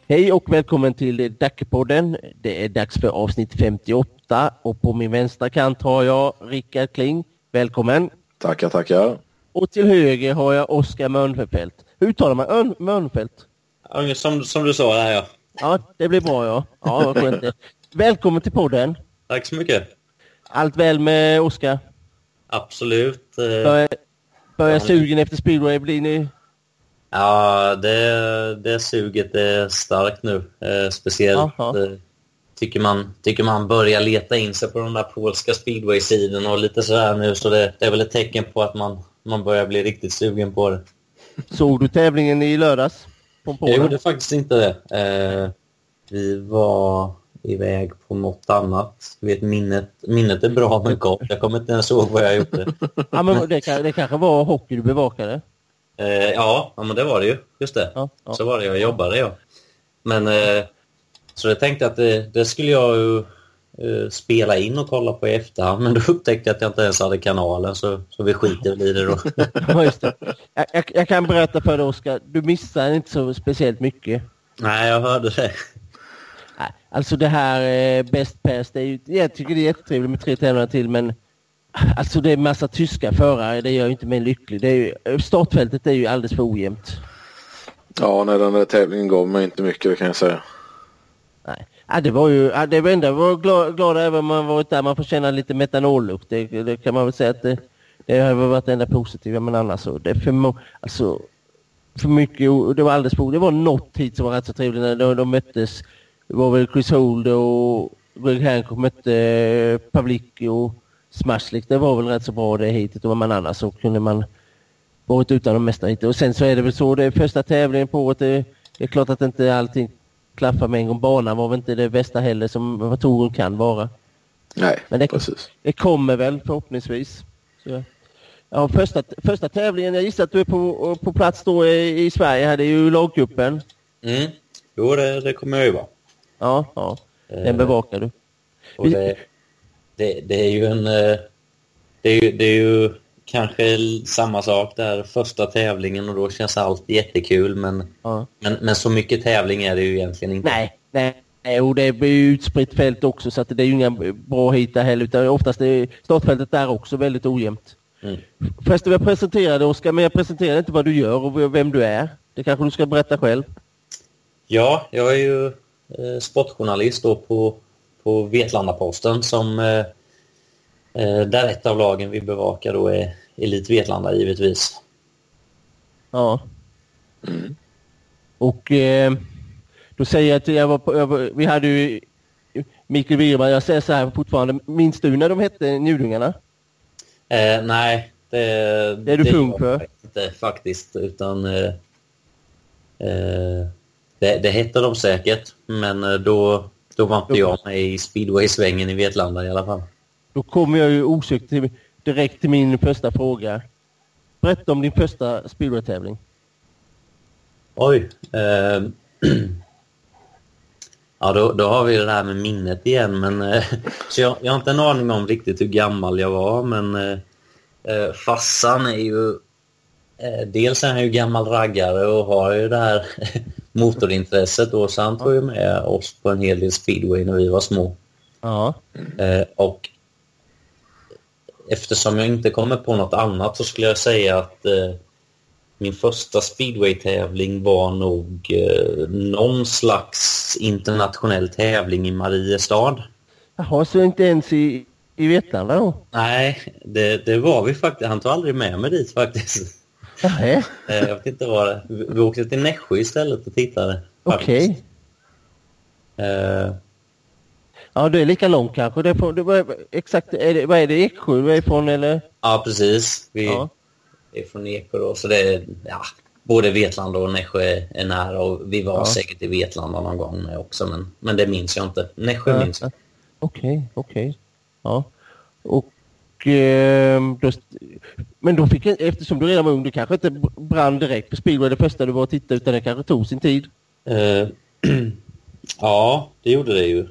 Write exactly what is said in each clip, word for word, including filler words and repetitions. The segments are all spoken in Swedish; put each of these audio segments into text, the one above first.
Hej och välkommen till Dackepodden. Det är dags för avsnitt femtioåtta och på min vänstra kant har jag Rickard Kling. Välkommen. Tackar, tackar. Och till höger har jag Oskar Mörnfeldt. Hur uttalar man Ön- Mörnfeldt? Ja, som, som du sa där, ja. Ja, det blir bra, ja. Ja, vad skönt. Välkommen till podden. Tack så mycket. Allt väl med Oskar? Absolut. Börjar, börjar sugen efter speedway blir ni? Ja, det, det suget är starkt nu. Eh, speciellt eh, tycker, man, tycker man börjar leta in sig på de där polska speedway-sidorna och lite sådär nu. Så det, det är väl ett tecken på att man, man börjar bli riktigt sugen på det. Såg du tävlingen i lördags? På Jag gjorde faktiskt inte det. Eh, vi var iväg på något annat. Du vet, minnet, minnet är bra men kort. Jag kommer inte ens ihåg vad jag gjorde. Ja, men det, det kanske var hockey du bevakade? Eh, ja, ja, men det var det ju. Just det. Ja, ja. Så var det, jag jobbade, ja. Men, eh, så jag tänkte att det, det skulle jag ju eh, spela in och kolla på i efterhand. Men då upptäckte jag att jag inte ens hade kanalen, så, så vi skiter i det då. Ja, just det. Jag, jag, jag kan berätta för dig, Oskar. Du missar inte så speciellt mycket. Nej, jag hörde det. Nej, alltså det här eh, Best Pass, det är ju, jag tycker det är jättetrevligt med tre tävlingar till, men alltså det är massa tyska förare, det gör ju inte mig lycklig. Det är ju, startfältet är ju alldeles för ojämnt. Ja, när den där tävlingen gav mig inte mycket, det kan jag säga. Nej, ja, det var ju, ja, det var ändå var glad, glad även om man varit där, man får känna lite metanollukt. Det, det kan man väl säga att det, det har varit det enda positiva, men annars så, det är för, alltså, för mycket, det var alldeles för, det var något hit som var rätt så trevligt när de, de möttes. Det var väl Chris Holder och Greg Hancock mötte Pavlicki och Smashlik. Det var väl rätt så bra det hitet, och man annars så kunde man varit utan de mesta hit. Och sen så är det väl så, det är första tävlingen på året, det, det är klart att inte allting klaffar med en gång. Banan var väl inte det bästa heller som motorn kan vara. Nej, men det, precis. Det kommer väl förhoppningsvis. Så, ja, första, första tävlingen, jag gissar att du är på, på plats då i, i Sverige, här det är ju lagcupen. Mm, jo det, det kommer jag ju vara. Ja, ja. Den bevakar du. Och det, det, det är ju en det är ju, det är ju kanske samma sak där, första tävlingen, och då känns allt jättekul, men, ja. men, men så mycket tävling är det ju egentligen inte. Nej, nej. Och det är ju utspritt fält också, så att det är ju inga bra hit där heller, utan oftast är startfältet där också väldigt ojämnt. Mm. Förresten, jag presenterade Oskar, men jag presenterade inte vad du gör och vem du är. Det kanske du ska berätta själv. Ja, jag är ju eh, sportjournalist då på, på Vetlanda-Posten, som eh, där ett av lagen vi bevakar då är Elit Vetlanda givetvis. Ja. Mm. Och eh, då säger jag att jag var på, jag var, vi hade ju Mikael Wirman, jag säger så här fortfarande, minns du när de hette Njudingarna? Eh, nej, det, det är du pung för? Inte faktiskt, utan eh, eh, det, det hette de säkert, men då, då var inte då, jag med i speedway-svängen i Vetlanda i alla fall. Då kommer jag ju osökt till, direkt till min första fråga. Berätta om din första speedway-tävling. Oj. Eh, ja, då, då har vi det här med minnet igen. Men, eh, så jag, jag har inte en aning om riktigt hur gammal jag var. Men eh, farsan är ju... Eh, dels är han ju gammal raggare och har ju det här motorintresset. Och så han tog ju med oss på en hel del speedway när vi var små. Ja. Eh, och eftersom jag inte kommer på något annat så skulle jag säga att eh, min första speedway-tävling var nog eh, någon slags internationell tävling i Mariestad. Jaha, så inte ens i, i Vetlanda då? Nej, det, det var vi faktiskt. Han tog aldrig med mig dit faktiskt. Nej. eh, jag vet inte vad det. Vi, vi åkte till Nässjö istället och tittade. Okej. Okay. Eh, Ja, det är lika långt kanske. Det är från, det var, exakt, är det, vad är det, Eksjö du är ifrån eller? Ja, precis. Vi ja. är från Eksjö då, så det är, ja, både Vetlanda och Nässjö är, är nära, och vi var ja. säkert i Vetlanda någon gång med också, men, men det minns jag inte. Nässjö ja. minns jag. Okej, okej. Ja. Och eh, då, men då fick, eftersom du redan var ung, du kanske inte brann direkt på speedway det första du var att titta, utan det kanske tog sin tid? Eh, Ja, det gjorde det ju.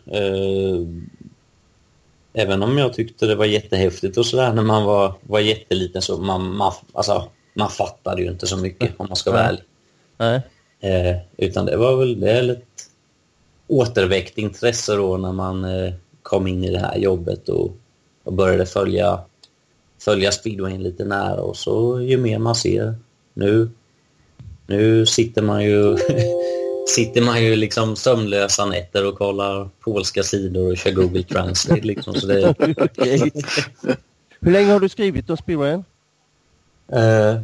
Även om jag tyckte det var jättehäftigt och sådär när man var, var jätteliten, så man, man, alltså, man fattade ju inte så mycket om man ska vara ärlig. Nej. Eh, utan det var väl det är ett återväckt intresse då när man eh, kom in i det här jobbet och, och började följa, följa speedwayen lite nära. Och så ju mer man ser nu, nu sitter man ju sitter man ju liksom sömnlösa nätter och kollar polska sidor och kör Google Translate liksom. Så det... Okay. Hur länge har du skrivit om speedwayen? Uh,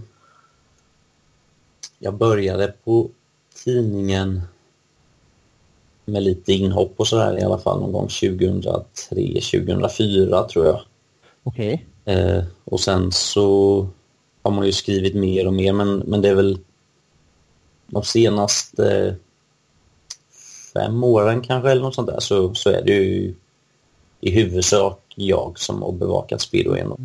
jag började på tidningen med lite inhopp och sådär i alla fall någon gång tjugohundratre tjugohundrafyra tror jag. Okej. Okay. Uh, och sen så har man ju skrivit mer och mer, men, men det är väl de senaste fem åren kanske eller något sånt där så, så är det ju i huvudsak jag som har bevakat speedwayen. Mm.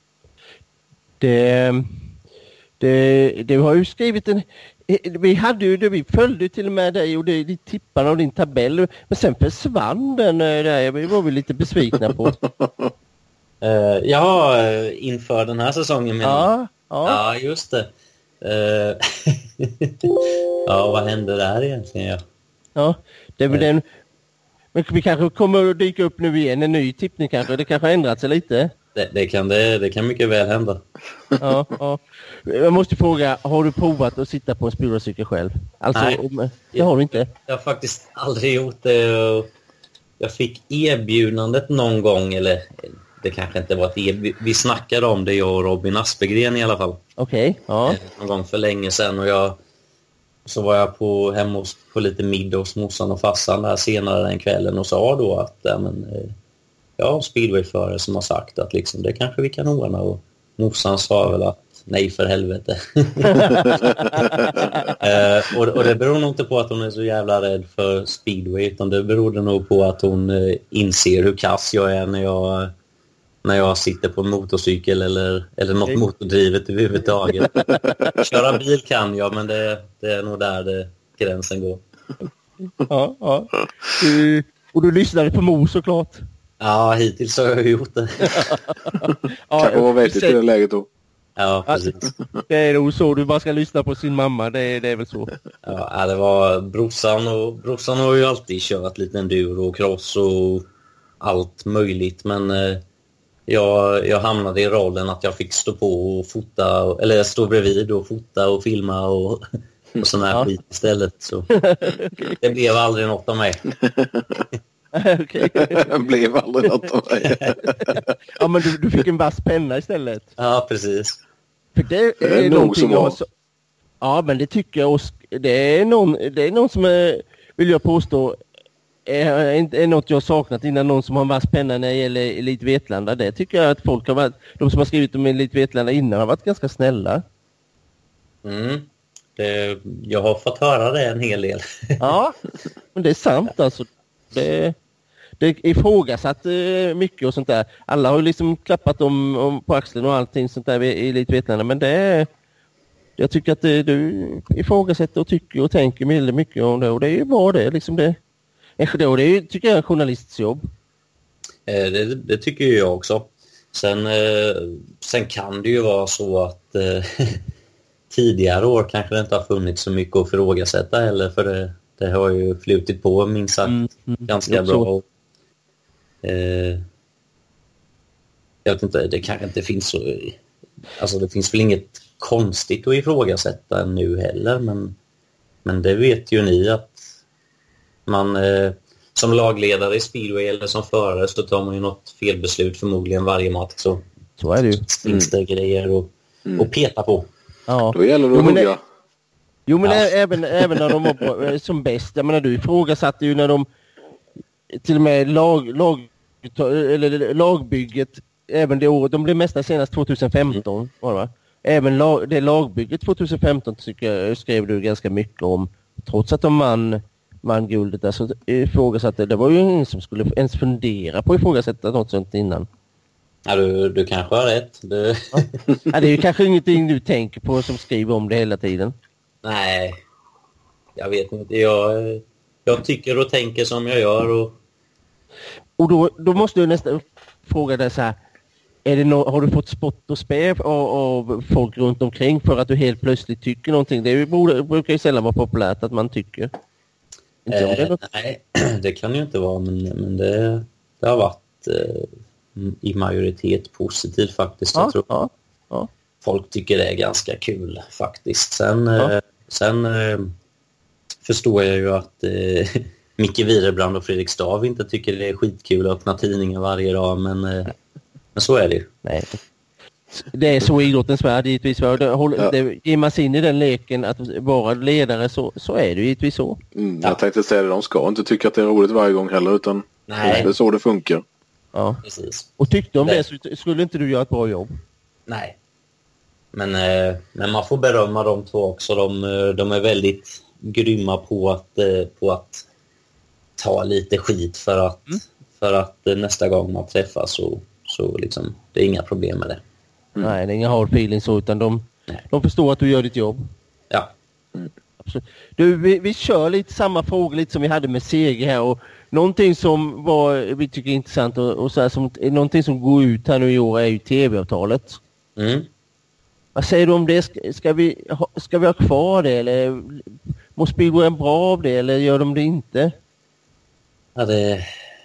Det, det, det har ju skrivit en... Vi hade ju det, vi följde till och med dig och det, det tipparna av din tabell. Men sen försvann den där. Vi var väl lite besvikna på. uh, ja, inför den här säsongen menar ja, ja. ja, just det. Uh, ja, vad hände där egentligen? Ja, ja det är väl uh. den... Men vi kanske kommer att dyka upp nu igen. En ny tippning kanske. Det kanske har ändrat sig lite. Det, det, kan, det, det kan mycket väl hända. Ja, ja. Jag måste fråga, har du provat att sitta på en speedwaycykel själv? Alltså, Nej, om, det har du inte. Jag har faktiskt aldrig gjort det. Jag fick erbjudandet någon gång, eller det kanske inte var ett erbjudande. Vi snackade om det, jag och Robin Aspegren i alla fall. Okej, okay, ja. Någon gång för länge sedan och jag... Så var jag på, hemma hos, på lite middag hos morsan och farsan där senare den kvällen och sa då att ja, men, ja, speedwayförare som har sagt att liksom, det kanske vi kan ordna. Och morsan sa väl att nej för helvete. uh, och, och det beror nog inte på att hon är så jävla rädd för speedway, utan det beror nog på att hon uh, inser hur kass jag är när jag, när jag sitter på en motorcykel eller, eller något mm. motordrivet överhuvudtaget. Köra bil kan jag, men det, det är nog där det, gränsen går. Ja, ja. Du, och du lyssnade på Mo såklart. Ja, hittills har jag gjort det. Ja, kanske var vettigt i det läget då. Ja, precis. Det är nog så, du bara ska lyssna på sin mamma, det är, det är väl så. Ja, det var brorsan och brorsan har ju alltid kört lite enduro och cross och allt möjligt, men eh, jag, jag hamnade i rollen att jag fick stå på och fota, eller stå bredvid och fota och filma och, och sån här ja. skit istället. Så det blev aldrig något av mig. Okay. Det blev aldrig något av mig. Ja, men du, du fick en vass penna istället. Ja, precis. För det är, det är någonting jag har så... Ja, men det tycker jag också... Det är någon, det är någon som är, vill jag påstå är, är något jag har saknat innan, någon som har en vass penna när det gäller Elite Vetlanda. Det tycker jag att folk har varit, de som har skrivit om Elite Vetlanda innan har varit ganska snälla. Mm. Det, jag har fått höra det en hel del. Ja, men det är sant alltså. Det, det är ifrågasatt mycket och sånt där. Alla har ju liksom klappat om, om på axeln och allting sånt där i Elite Vetlanda, men det är, jag tycker att det, du ifrågasätter och tycker och tänker väldigt mycket om det, och det är ju bra det. Liksom det, det är ju, tycker jag, en journalists jobb. Eh, det, det tycker jag också. Sen, eh, sen kan det ju vara så att eh, tidigare år kanske det inte har funnits så mycket att ifrågasätta heller, för det, det har ju flutit på minst sagt mm, mm, ganska bra. Och, eh, jag vet inte, det kanske inte finns så... Alltså det finns väl inget konstigt att ifrågasätta nu heller, men, men det vet ju ni att man eh, som lagledare i speedway eller som förare så tar man ju något felbeslut förmodligen varje match, så, så är det ju. Finns det mm. grejer att mm. och peta på. Ja. Då gäller det att hugga. Jo, men ja. även, även när de var på, som bäst, jag menar, du ifrågasatte ju när de till och med lag, lag, eller lagbygget även det året, de blev mästare senast tjugohundrafemton mm. var det va? Även lag, det lagbygget tjugohundrafemton tycker jag skrev du ganska mycket om, trots att de vann man guldet där, så ifrågasatte, det var ju ingen som skulle ens fundera på att ifrågasätta något sånt innan. Ja, du, du kanske har rätt. Du... Ja. Ja, det är ju kanske ingenting du tänker på som skriver om det hela tiden. Nej, jag vet inte. Jag, jag tycker och tänker som jag gör. Och, och då, då måste jag nästan fråga dig så här. är det no- har du fått spott och spe av, av folk runt omkring för att du helt plötsligt tycker någonting? Det är ju, borde, brukar ju sällan vara populärt att man tycker. Inte om det är Eh, nej, det kan ju inte vara, men, men det, det har varit eh, i majoritet positivt faktiskt. Ja, jag tror ja, ja. folk tycker det är ganska kul faktiskt. Sen, Ja. eh, sen eh, förstår jag ju att eh, Micke Wirebrand och Fredrik Stav inte tycker det är skitkul att öppna tidningen varje dag, men, eh, men så är det ju. Nej. Det är så i idrottens värld givetvis. Det, håller, Ja. det, ger man sig in i den leken att vara ledare så, så är det givetvis så. Mm, jag tänkte säga det, de ska inte tycka att det är roligt varje gång heller, utan Nej. det är så det funkar. Ja. Precis. Och tyckte om Nej. det så skulle inte du göra ett bra jobb. Nej. Men, eh, men man får berömma de två också. De, eh, de är väldigt grymma på att, eh, på att ta lite skit för att, Mm. för att eh, nästa gång man träffas så, så liksom, det är inga problem med det. Mm. Nej, det är inga hard feelings så, utan de, Nej. de förstår att du gör ditt jobb. Ja. Absolut. Du, vi, vi kör lite samma fråga lite som vi hade med Seger här, och någonting som var, vi tycker är intressant och, och så här, som, någonting som går ut här nu i år är ju tv-avtalet. Mm. Vad säger du om det? Ska, ska, vi, ha, ska vi ha kvar det, eller mår speedwayen bra av det, eller gör de det inte? Ja, det är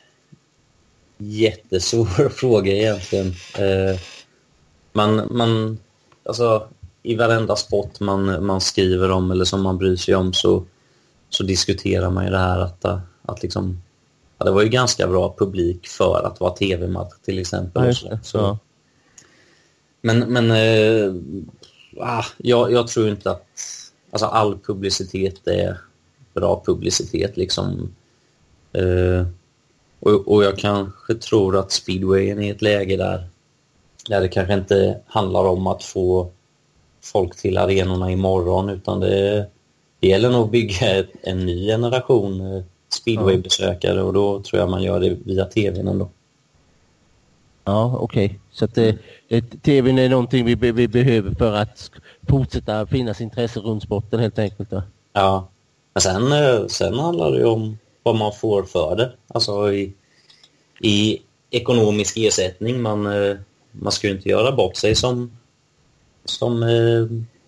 jättesvår fråga egentligen. Eh, man, man, alltså, i varenda sport man, man skriver om eller som man bryr sig om så, så diskuterar man ju det här att, att liksom, ja, det var ju ganska bra publik för att vara tv-match till exempel. Ja, och så. Så. ja. Men, men eh, ah, jag, jag tror inte att alltså, all publicitet är bra publicitet liksom. Eh, och, och jag kanske tror att speedwayen är i ett läge där, där det kanske inte handlar om att få folk till arenorna imorgon, utan det, det gäller nog att bygga ett, en ny generation eh, speedwaybesökare, och då tror jag man gör det via tvn ändå. Ja, okej. Okay. Så att det, det, tvn är någonting vi, vi behöver för att fortsätta finnas intresse runt sporten helt enkelt. Då. Ja, men sen, eh, sen handlar det ju om vad man får för det. Alltså i, i ekonomisk ersättning. Man, eh, man ska ju inte göra bort sig som, som eh,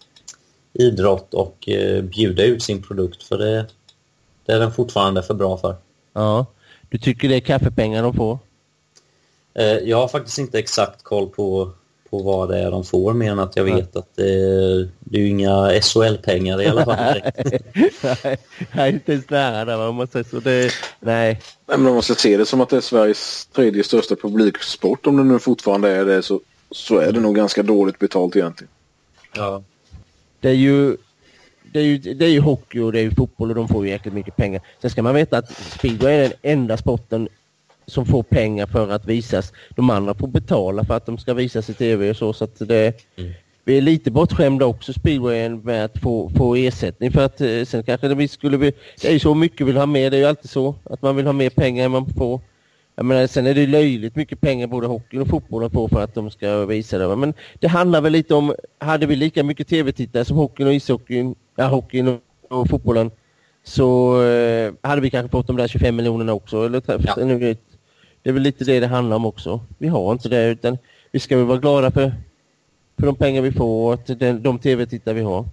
idrott och eh, bjuda ut sin produkt, för det, det är den fortfarande för bra för. Ja, du tycker det är kaffepengar de får? Eh, jag har faktiskt inte exakt koll på, på vad det är de får, mer än att jag vet att det, det är ju inga S H L-pengar i alla fall. nej, nej, inte ens nära där, man måste säga så. Det, nej. Nej, men man måste se det som att det är Sveriges tredje största publiksport. Om det nu fortfarande är det, så, så är det nog ganska dåligt betalt egentligen. Ja. Det är ju det är ju, det är ju hockey och det är ju fotboll, och de får ju jäkligt mycket pengar. Sen ska man veta att speedway är den enda sporten som får pengar för att visas. De andra får betala för att de ska visas i tv och så, så att det, mm. vi är lite bortskämda också speedwayen med att få, få ersättning, för att eh, sen kanske det, vi skulle vi, det är ju så mycket vill ha med, det är ju alltid så att man vill ha mer pengar än man får. Jag menar, sen är det löjligt mycket pengar både hockey och fotbollen får för att de ska visa det. Men det handlar väl lite om, hade vi lika mycket tv-tittare som hockeyn och ishockeyn, ja, hockeyn och, och fotbollen, så eh, hade vi kanske fått de där tjugofem miljonerna också. Eller, ja. Det är väl lite det det handlar om också. Vi har inte det, utan vi ska väl vara glada för, för de pengar vi får och att den, de tv-tittare vi har.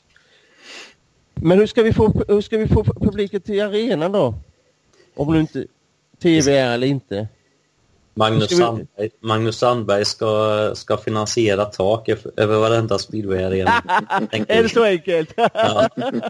Men hur ska vi få, hur ska vi få publiken till arenan då? Om nu inte tv är eller inte. Magnus, vi... Sandberg, Magnus Sandberg ska, ska finansiera tak över varenda speedway-arena. Är det så enkelt? Ja.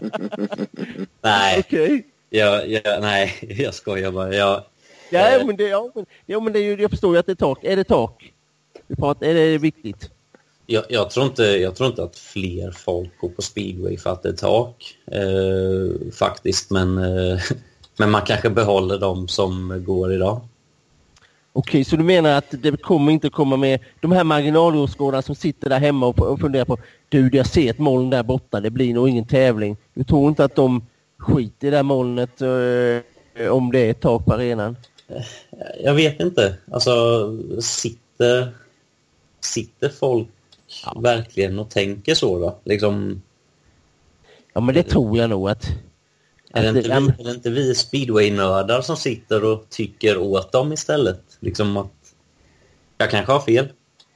Nej. Okej. Okay. Jag, jag, nej, jag skojar bara. Jag, ja, eh... men det, ja, men, ja, men det är ju, jag förstår ju att det är tak. Är det tak? Vi pratar, är det viktigt? Jag, jag, tror inte, jag tror inte att fler folk går på speedway för att det är tak. Eh, faktiskt, men, eh, men man kanske behåller dem som går idag. Okej, så du menar att det kommer inte komma med de här marginalåskådarna som sitter där hemma och, och funderar på, du, jag ser ett moln där borta, det blir nog ingen tävling. Du tror inte att de skiter i det där molnet eh, om det är ett tak på arenan? Jag vet inte. Alltså, sitter, sitter folk ja. verkligen och tänker så då? Liksom... Ja, men det tror jag nog att... Är det, inte vi, är det inte vi speedway-nördar som sitter och tycker åt dem istället? Liksom att... Jag kanske har fel.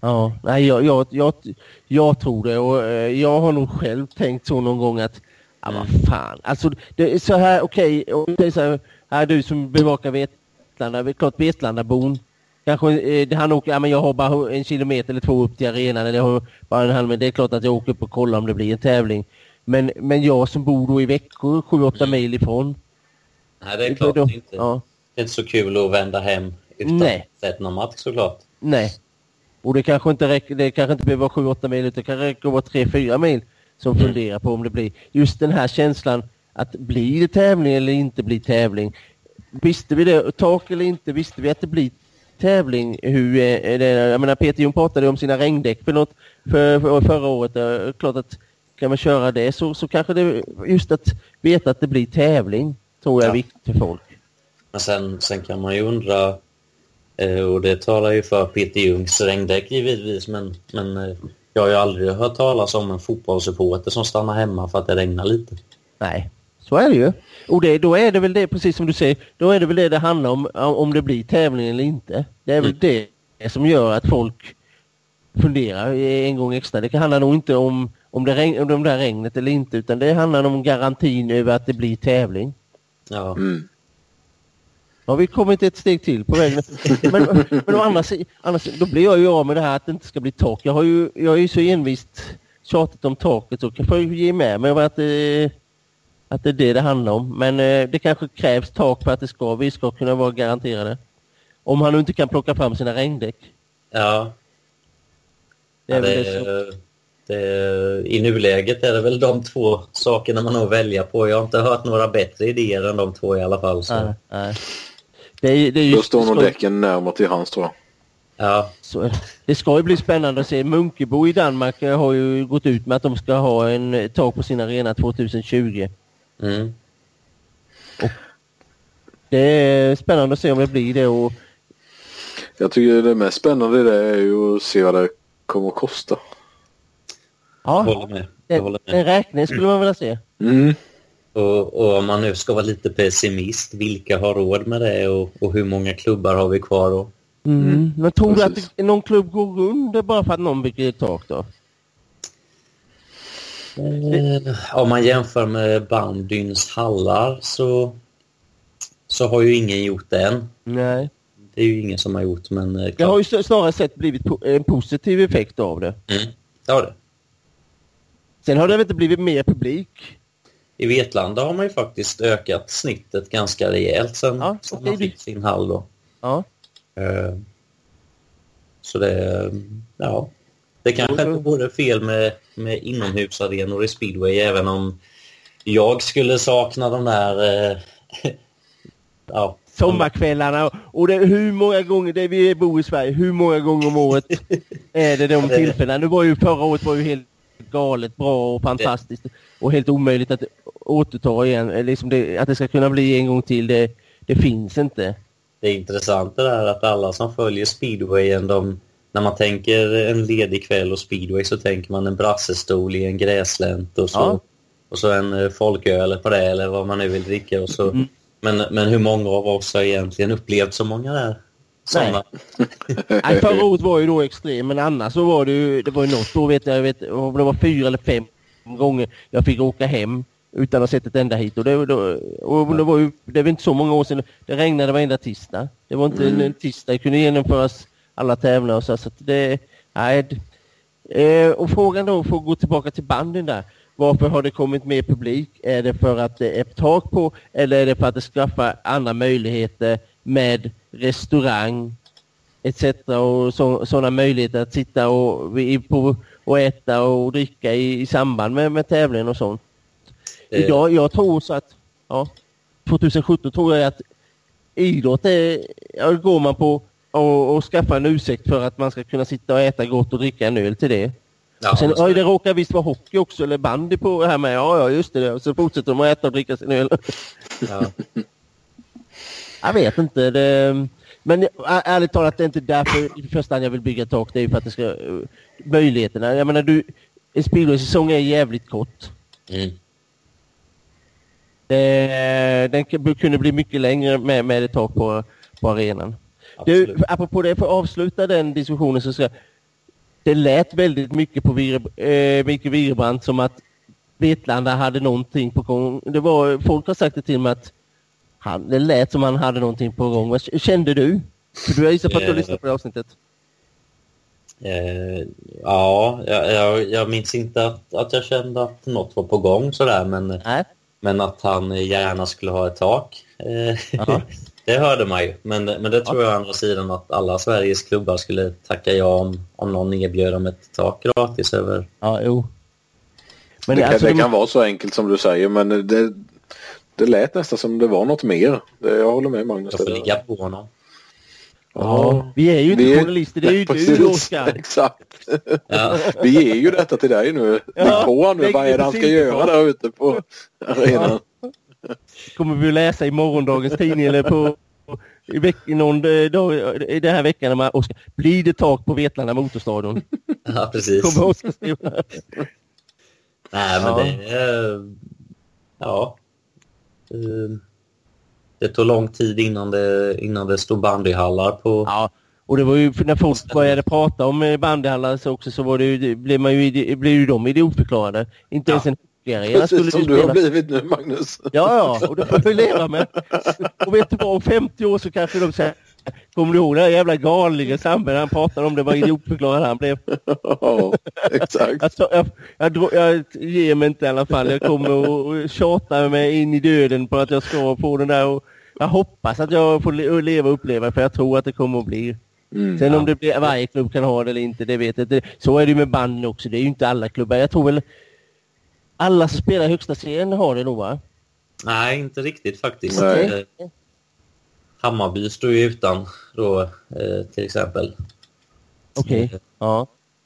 Ja, nej, jag, jag, jag, jag tror det och jag har nog själv tänkt så någon gång att ja, vad fan. Alltså, det är så här, okej, okay, det är så här, här du som bevakar Vetlanda, det är klart Vetlandabon. Kanske det han åker, ja, men jag har bara en kilometer eller två upp till arenan eller jag har bara en halv, men det är klart att jag åker upp och kollar om det blir en tävling. Men, men jag som bor då i Växjö, sju åtta mm. mil ifrån. Nej, det är klart då, inte. Ja. Det är inte så kul att vända hem utan Nej. Sett någon match såklart. Nej. Och det kanske inte räcker, det kanske inte behöver vara sju åtta mil, utan det kan räcka att vara tre fyra mil som mm. funderar på om det blir. Just den här känslan att blir det tävling eller inte blir tävling. Visste vi det, tak eller inte, visste vi att det blir tävling? Hur är det? Jag menar, Peter Jon pratade om sina regndäck för, något, för, för förra året. Det är klart att kan man köra det så, så kanske det just att veta att det blir tävling tror jag är ja. viktigt för folk. Men sen, sen kan man ju undra, och det talar ju för Peter Jungs regndäck givetvis, men, men jag har ju aldrig hört talas om en fotbollssupporter som stannar hemma för att det regnar lite. Nej, så är det ju. Och det, då är det väl det, precis som du säger, då är det väl det det handlar om, om det blir tävling eller inte. Det är väl mm. det som gör att folk funderar en gång extra. Det kan handla nog inte om, om, det regn, om det där regnet eller inte, utan det handlar om garantin över att det blir tävling. Ja. Mm. Ja, vi kommer inte ett steg till på vägen. Men, men å andra sidan, annars, då blir jag ju av med det här att det inte ska bli tak. Jag har ju, jag är ju så envist tjatat om taket och kan få ge med mig att det, att det är det det handlar om. Men eh, det kanske krävs tak för att det ska, vi ska kunna vara garanterade. Om han nu inte kan plocka fram sina regndäck. Ja. Det är ja, det, det, det, det, I nuläget är det väl de två sakerna man har att välja på. Jag har inte hört några bättre idéer än de två i alla fall. Så. Nej, nej. Det är, det är just, då står nog däcken närmare till hans, tror jag. Ja. Så, det ska ju bli spännande att se. Munkebo i Danmark har ju gått ut med att de ska ha en tak på sin arena tjugo-tjugo. Mm. Och det är spännande att se om det blir det. Och... Jag tycker det mest spännande det är ju att se vad det kommer att kosta. Ja, jag håller med. Jag håller med. En räkning skulle man vilja se. Mm. Och, och om man nu ska vara lite pessimist, vilka har råd med det och, och hur många klubbar har vi kvar då? Mm. Mm. Men tror du att det, någon klubb går under bara för att någon bygger ett tak då? Eh, om man jämför med bandyns hallar så, så har ju ingen gjort det än. Nej. Det är ju ingen som har gjort, men... Eh, det har ju snarare sett blivit po- en positiv effekt av det. Mm, det har det. Sen har det väl inte blivit mer publik? I Vetlanda har man ju faktiskt ökat snittet ganska rejält sen, ja, sen okay. man fick sin hall då. Ja. Uh, så det, ja, det kanske inte vore fel med, med inomhusarenor i speedway, även om jag skulle sakna de där uh, ja, sommarkvällarna. Och det, hur många gånger, det vi bor i Sverige, hur många gånger om året är det de tillfällena? Nu var ju förra året var ju helt galet bra och fantastiskt och helt omöjligt att återta igen, liksom det, att det ska kunna bli en gång till, det, det finns inte. Det är intressant det där att alla som följer speedwayen, de, när man tänker en ledig kväll och speedway så tänker man en brassestol i en gräslänt och så, ja. och så en folköl på det eller vad man nu vill dricka och så. Mm. Men, men hur många av oss har egentligen upplevt så många där? Nej. Nej, förra året var ju då extrem, men annars så var det ju, det var ju något, då vet jag, jag vet, det var fyra eller fem gånger jag fick åka hem utan att ha sett ett enda hit. Och det, då, och det var ju, det var inte så många år sedan, det regnade varenda tisdag. Det var inte mm. en tisdag, det kunde genomföras alla tävlingar och så, så att det, nej. Eh, och frågan då, får gå tillbaka till banden där. Varför har det kommit mer publik? Är det för att det är tak på, eller är det för att det skaffar andra möjligheter med restaurang et cetera och så, sådana möjligheter att sitta och, på, och äta och dricka i, i samband med, med tävlingen och sånt. Eh. Idag, jag tror så att ja, tjugosjutton tror jag att idrott är, ja, går man på och, och skaffa en ursäkt för att man ska kunna sitta och äta gott och dricka en öl till det. Ja, och sen, oj, det råkar visst vara hockey också eller bandy på här med. Ja, ja, just det. Och så fortsätter de att äta och dricka sin öl. Ja. Jag vet inte. Det, men ärligt talat, det är inte därför i första hand jag vill bygga tak. Det är ju för att det ska... Möjligheterna. Jag menar, du, en speedway-säsong är jävligt kort. Mm. Det, den kunde bli mycket längre med, med ett tak på, på arenan. Du, apropå det, för att avsluta den diskussionen så ska... det lät väldigt mycket på Vir, eh, Micke Wirebrand som att Vetlanda hade någonting på gång. Det var, folk har sagt det till mig att han, det lät som han hade någonting på gång. Vad kände du? För du har gissat på att du lyssnade på det avsnittet. Eh, ja, jag, jag, jag minns inte att, att jag kände att något var på gång sådär, men, men att han gärna skulle ha ett tak. Eh, det hörde man ju. Men, men det tror jag å andra sidan att alla Sveriges klubbar skulle tacka ja om, om någon erbjöd dem ett tak gratis över. Ja, jo. Men det, det, alltså, kan, det kan vara så enkelt som du säger, men det, det lät nästan som det var något mer. Det, jag håller med Magnus. Jag får ligga på honom. Ja, vi är ju inte vi, journalister, det är ju precis, du, Oskar. Exakt. Ja. Vi ger ju detta till dig nu. Ja, på nu, vad är det han ska göra där ute på arenan? Ja. Kommer vi att läsa i morgondagens tidning eller på i, veck, i någon dag i den här veckan när man, Oskar, blir det tak på Vetlanda motorstadion? Ja, precis. Kommer Oskar skriva. Nej, men ja. det är... Ja. Uh, det tog lång tid innan det, innan det stod bandyhallar på... Ja, och det var ju när folk började prata om bandyhallar så också så var det ju, blev man ju, blev ju de idiotförklarade. Inte ja. ens en hyckligare. Precis skulle som du spela. Har blivit nu, Magnus. Ja, ja, och det får vi leva med. Och vet du vad, om femtio år så kanske de säger, kommer du ihåg det här jävla galliga Sandberg han pratade om det var idiotförklarad han blev. Ja, exakt. Alltså, jag, jag, jag, jag ger mig inte i alla fall. Jag kommer och tjata mig in i döden på att jag ska få den där och jag hoppas att jag får le- leva och uppleva för jag tror att det kommer att bli. Mm, Sen ja. om det blir, varje klubb kan ha det eller inte, det vet jag inte. Så är det ju med banden också. Det är ju inte alla klubbar. Jag tror väl alla som spelar i högsta serien har det nog, va? Nej, inte riktigt faktiskt. Okay. Hammarby står ju utan då, eh, till exempel. Okej, okay. ja.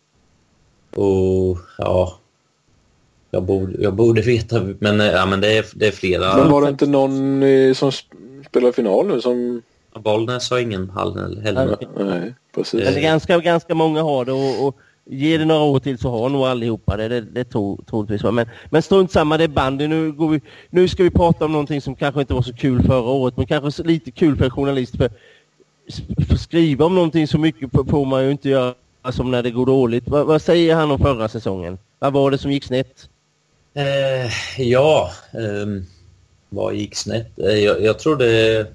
Och ja, jag borde, jag borde veta, men, ja, men det, är, det är flera. Men var det inte någon eh, som spelar final nu som... Bollnäs har ingen hall heller. Ja, nej, precis. Men det är ganska, ganska många har det och, och ger det några år till så har nog allihopa det, det, det tror, troligtvis. Men, men strunt samma, det är bandy. Nu, går vi, nu ska vi prata om någonting som kanske inte var så kul förra året, men kanske lite kul för en journalist. För, för skriva om någonting så mycket får man ju inte göra som när det går dåligt. Va, vad säger han om förra säsongen? Vad var det som gick snett? Eh, ja, eh, vad gick snett? Eh, jag, jag tror det...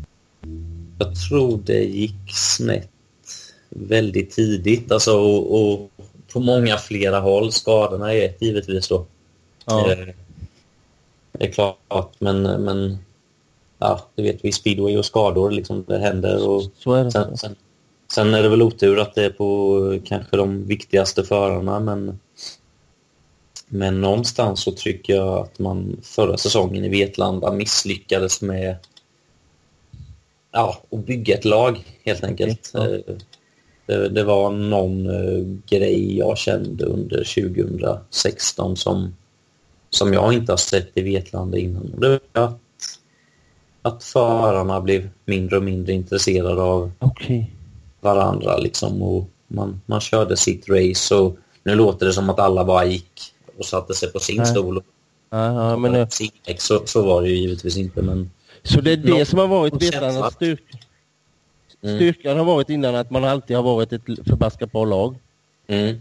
Jag tror det gick snett väldigt tidigt. Alltså, och, och på många flera håll. Skadorna är ett givetvis då. Ja. Eh, det är klart, men, men ja, det vet vi, speedway och skador liksom, det händer. Och så är det. Sen, sen, sen är det väl otur att det är på kanske de viktigaste förarna, men, men någonstans så tycker jag att man förra säsongen i Vetlanda misslyckades med ja, och bygga ett lag helt enkelt. Ja. Det, det var någon uh, grej jag kände under tjugo sexton som, som jag inte har sett i Vetlanda innan. Det var att, att förarna blev mindre och mindre intresserade av okay. varandra liksom, och man, man körde sitt race och nu låter det som att alla bara gick och satte sig på sin Nej. stol. Ja, ja, men det... så, så var det ju givetvis inte, men så det är det Nå- som har varit Vetlandas styrka. Mm. Styrkan har varit innan att man alltid har varit ett förbaskat bra lag. Mm.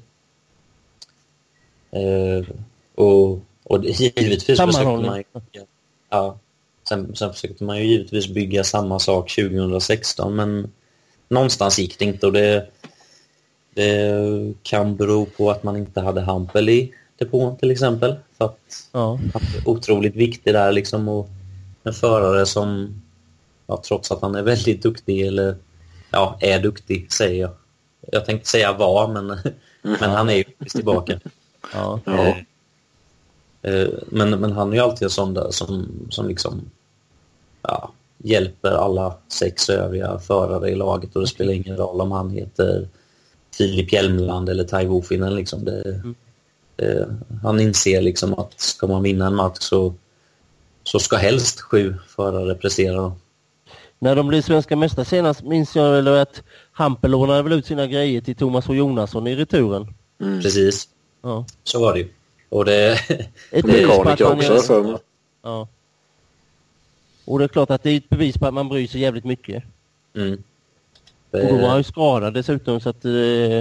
Uh, och, och givetvis försökte man ju, ja, sen, sen försökte man ju givetvis bygga samma sak tjugo sexton, men någonstans gick det inte och det, det kan bero på att man inte hade Hampel i depån till exempel. För att, ja. att det är otroligt viktigt där liksom, och en förare som ja, trots att han är väldigt duktig eller ja, är duktig säger jag. Jag tänkte säga var, men, mm. men han är ju tillbaka. Ja. Eh, eh, men, men han är ju alltid en sån där som, som liksom ja, hjälper alla sex övriga förare i laget, och det spelar ingen roll om han heter Filip Hjelmland eller Tai Wofinen liksom. Det, mm. det, han inser liksom att ska man vinna en match så så ska helst sju förare prestera. När de blev svenska mästare senast minns jag väl att Hampel lånade väl ut sina grejer till Thomas och Jonasson i returen. Mm. Precis. Ja. Så var det ju. Och det... Ett bevis på att man också för ja. Och det är klart att det är ett bevis på att man bryr sig jävligt mycket. Mm. Det... Och då var han ju skadad dessutom så att...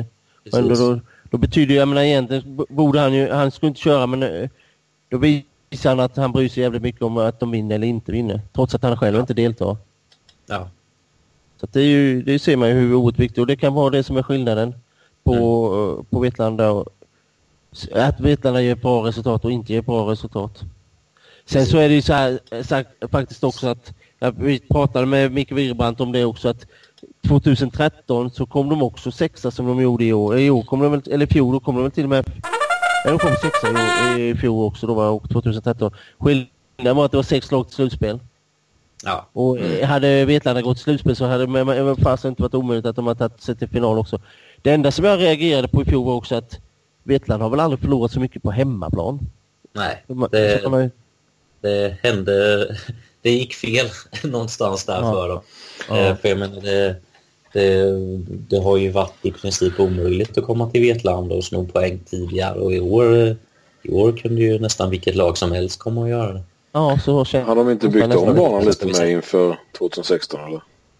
Men då, då, då betyder jag menar egentligen borde han ju, han skulle inte köra, men då visar han att han bryr sig jävligt mycket om att de vinner eller inte vinner, trots att han själv inte deltar. Ja. Så att det är ju, det ser man ju hur oerhört viktigt, och det kan vara det som är skillnaden på, mm. på Vetlanda, att Vetlanda ger bra resultat och inte ger bra resultat. Sen så är det ju så här, så här faktiskt också att vi pratade med Micke Wirbrandt om det också, att tjugohundratretton så kom de också sexa som de gjorde i år. I år kom de väl, eller i fjol då kom de väl till och med, ja, de kom sexa i, år, i fjol också, då var det tjugohundratretton. Skillnaden var att det var sex lag till slutspel. Ja. Och hade Vetlanda gått till slutspel så hade det fast inte varit omöjligt att de hade tagit sig till final också. Det enda som jag reagerade på i fjol var också att Vetlanda har väl aldrig förlorat så mycket på hemmaplan. Nej, de, det, man... det hände, det gick fel någonstans där ja. för dem. Ja. Eh, för jag menar, det, det, det har ju varit i princip omöjligt att komma till Vetlanda och sno poäng tidigare, och i år, i år kunde ju nästan vilket lag som helst komma och göra det. Ja, så känns... Har de inte byggt om banan lite mer inför tjugohundrasexton eller?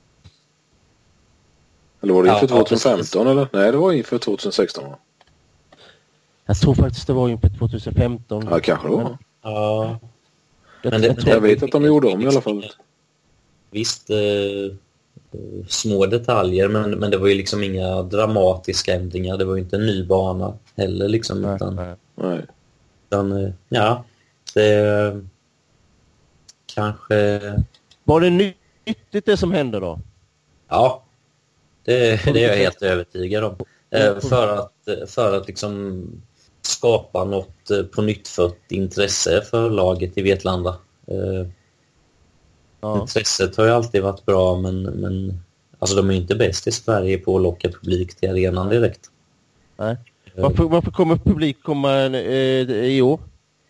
Eller var det inför ja, tjugohundrafemton ja, eller? Nej, det var inför tjugohundrasexton. Jag tror faktiskt det var inför tjugohundrafemton. Ja, kanske det var. Ja. Men det, jag, jag vet att de gjorde om i alla fall. Visst, eh, små detaljer, men, men det var ju liksom inga dramatiska ändringar. Det var ju inte en ny bana heller liksom. Nej, utan, nej. nej. utan ja, det kanske... Var det nyttigt det som hände då? Ja, det, det är jag helt övertygad om. Eh, för att, för att liksom skapa något eh, på nyttfött intresse för laget i Vetlanda. Eh, ja. Intresset har ju alltid varit bra, men, men alltså de är inte bäst i Sverige på att locka publik till arenan direkt. Nej. Varför, varför kommer publik komma eh, i år?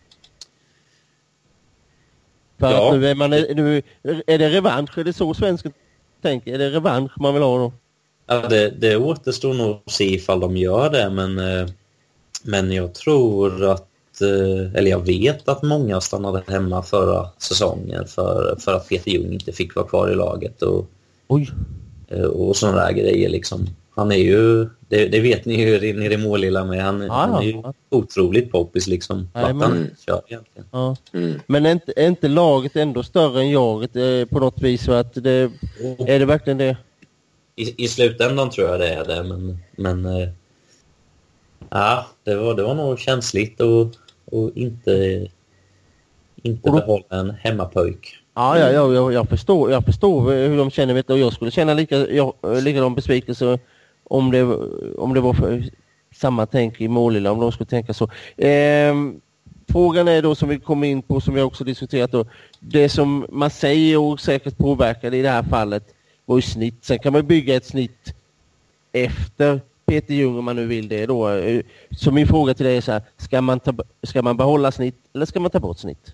För ja. att nu är, man, nu, är det revansch? Är det så svensken tänker? Är det revansch man vill ha då? Ja, det, det återstår nog att se ifall de gör det, men, men jag tror att, eller jag vet att många stannade hemma förra säsongen för, för att Peter Ljung inte fick vara kvar i laget och, Oj. och sådana där grejer liksom. Han är ju, det, det vet ni ju nere i Målilla med, han, ja, han är ju ja. otroligt poppis liksom. Nej, men, han kör egentligen. Ja. Mm. Men är inte, är inte laget ändå större än jaget eh, på något vis, så att det, är det verkligen det? I, I slutändan tror jag det är det, men, men äh, ja, det var, det var nog känsligt och, och inte, inte och då, behålla en hemmapöjk. Ja, ja, ja jag, jag, förstår, jag förstår hur de känner, vet du, och jag skulle känna lika, jag, lika de besvikelse om det, om det var för, samma tänk i Målilla, om de skulle tänka så. Eh, frågan är då, som vi kom in på, som vi också diskuterat då, det som man säger och säkert påverkar i det här fallet var ju snitt. Sen kan man bygga ett snitt efter Peter Ljung om man nu vill det då. Så min fråga till dig är så här, ska man, ta, ska man behålla snitt eller ska man ta bort snitt?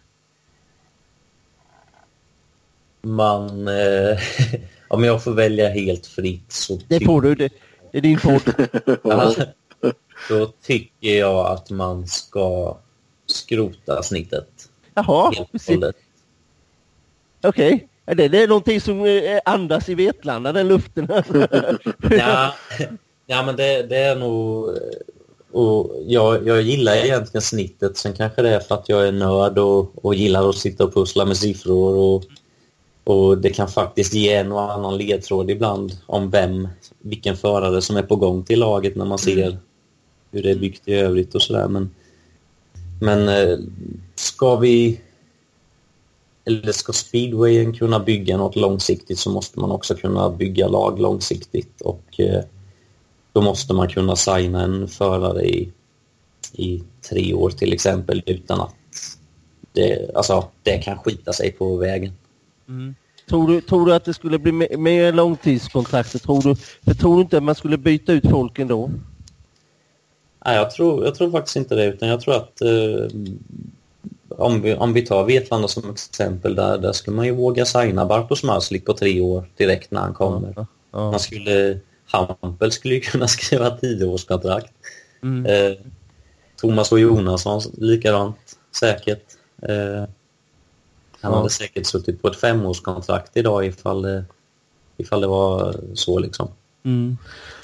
Man, eh, om jag får välja helt fritt så... Det får du, det, det är din podd. Ja, då tycker jag att man ska skrota snittet. Jaha, okej. Okay. Det, det är någonting som andas i Vetlanda, den luften. ja, ja, men det, det är nog... Och jag, jag gillar egentligen snittet. Sen kanske det är för att jag är nörd och, och gillar att sitta och pussla med siffror. Och, och det kan faktiskt ge en och annan ledtråd ibland om vem, vilken förare som är på gång till laget när man ser mm. hur det är byggt i övrigt och sådär. Men, men ska vi... Eller ska speedwayen kunna bygga något långsiktigt, så måste man också kunna bygga lag långsiktigt, och eh, då måste man kunna signa en förare i, i tre år till exempel, utan att det, alltså, det kan skita sig på vägen. Mm. Tror du, tror du att det skulle bli mer, mer långtidskontrakt? Tror du, för tror du inte att man skulle byta ut folk ändå? Nej, jag tror, jag tror faktiskt inte det, utan jag tror att eh, Om vi, om vi tar Vetlanda som exempel, där, där skulle man ju våga signa Bartosz Marslik på tre år direkt när han kommer. Ja, ja. Man skulle, Hampel skulle ju kunna skriva tioårskontrakt. Mm. Eh, Thomas och Jonasson likadant, säkert. Eh, han ja. hade säkert suttit på ett femårskontrakt idag ifall det, ifall det var så liksom. Mm.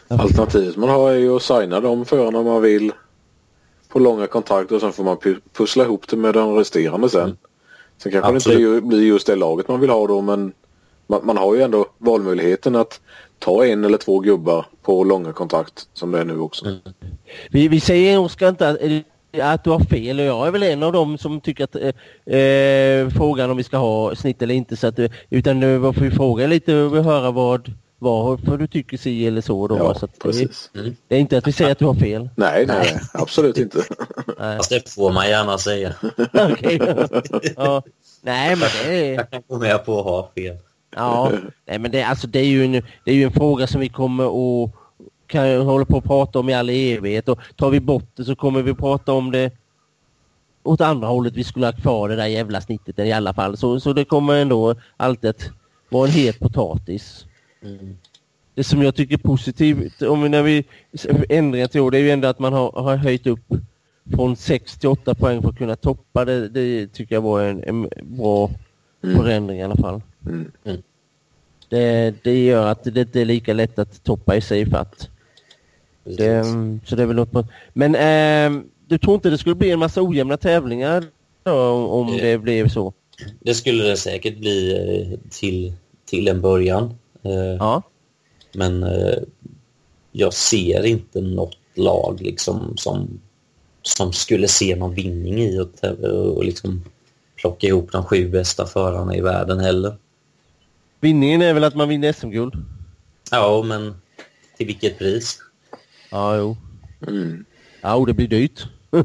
Alternativet man har är ju att signa de förarna man vill på långa kontrakt och sen får man pussla ihop det med den resterande sen. Sen kanske Absolut. det inte blir just det laget man vill ha då, men man, man har ju ändå valmöjligheten att ta en eller två gubbar på långa kontrakt som det är nu också. Mm. Vi, vi säger Oskar inte att, att du har fel, och jag är väl en av dem som tycker att eh, frågan om vi ska ha snitt eller inte, så att, utan nu får vi fråga lite och höra vad Varför du tycker si eller så då. Ja, så att precis. Det, det är inte att vi säger att du har fel. Nej, nej, absolut inte. Nej. Fast det får man gärna säga. Okej. Ja. Nej, men det är... Jag kan gå med på att ha fel. Ja, nej, men det, alltså, det, är ju en, det är ju en fråga som vi kommer att kan hålla på att prata om i all evighet. Och tar vi bort det så kommer vi prata om det åt andra hållet. Vi skulle ha kvar det där jävla snittet i alla fall. Så, så det kommer ändå alltid att vara en het potatis. Mm. Det som jag tycker är positivt om vi, när vi ändrar till år, det är ju ändå att man har, har höjt upp från sex till åtta poäng för att kunna toppa. Det, det tycker jag var en, en bra mm. förändring i alla fall. Mm. Mm. Det, det gör att det inte är lika lätt att toppa i sig för att det, så det är väl något på. Men äh, du tror inte det skulle bli en massa ojämna tävlingar då, om det, det blev så? Det skulle det säkert bli till, till en början. Ja. Men jag ser inte något lag liksom som, som skulle se någon vinning i och, och liksom plocka ihop de sju bästa förarna i världen heller. Vinningen är väl att man vinner S M-guld? Ja, men till vilket pris? Ja, jo. Mm. Ja, det blir dyrt.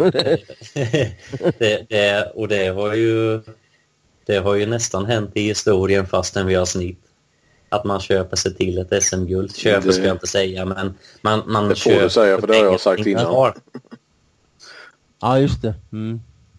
det, det, och det har ju det har ju nästan hänt i historien fastän vi har snitt. Att man köper sig till ett S M-guld. Köper det, ska jag inte säga, men man, man det får köper... du säga, för det har jag sagt innan. Har. Ja, just det. Mm.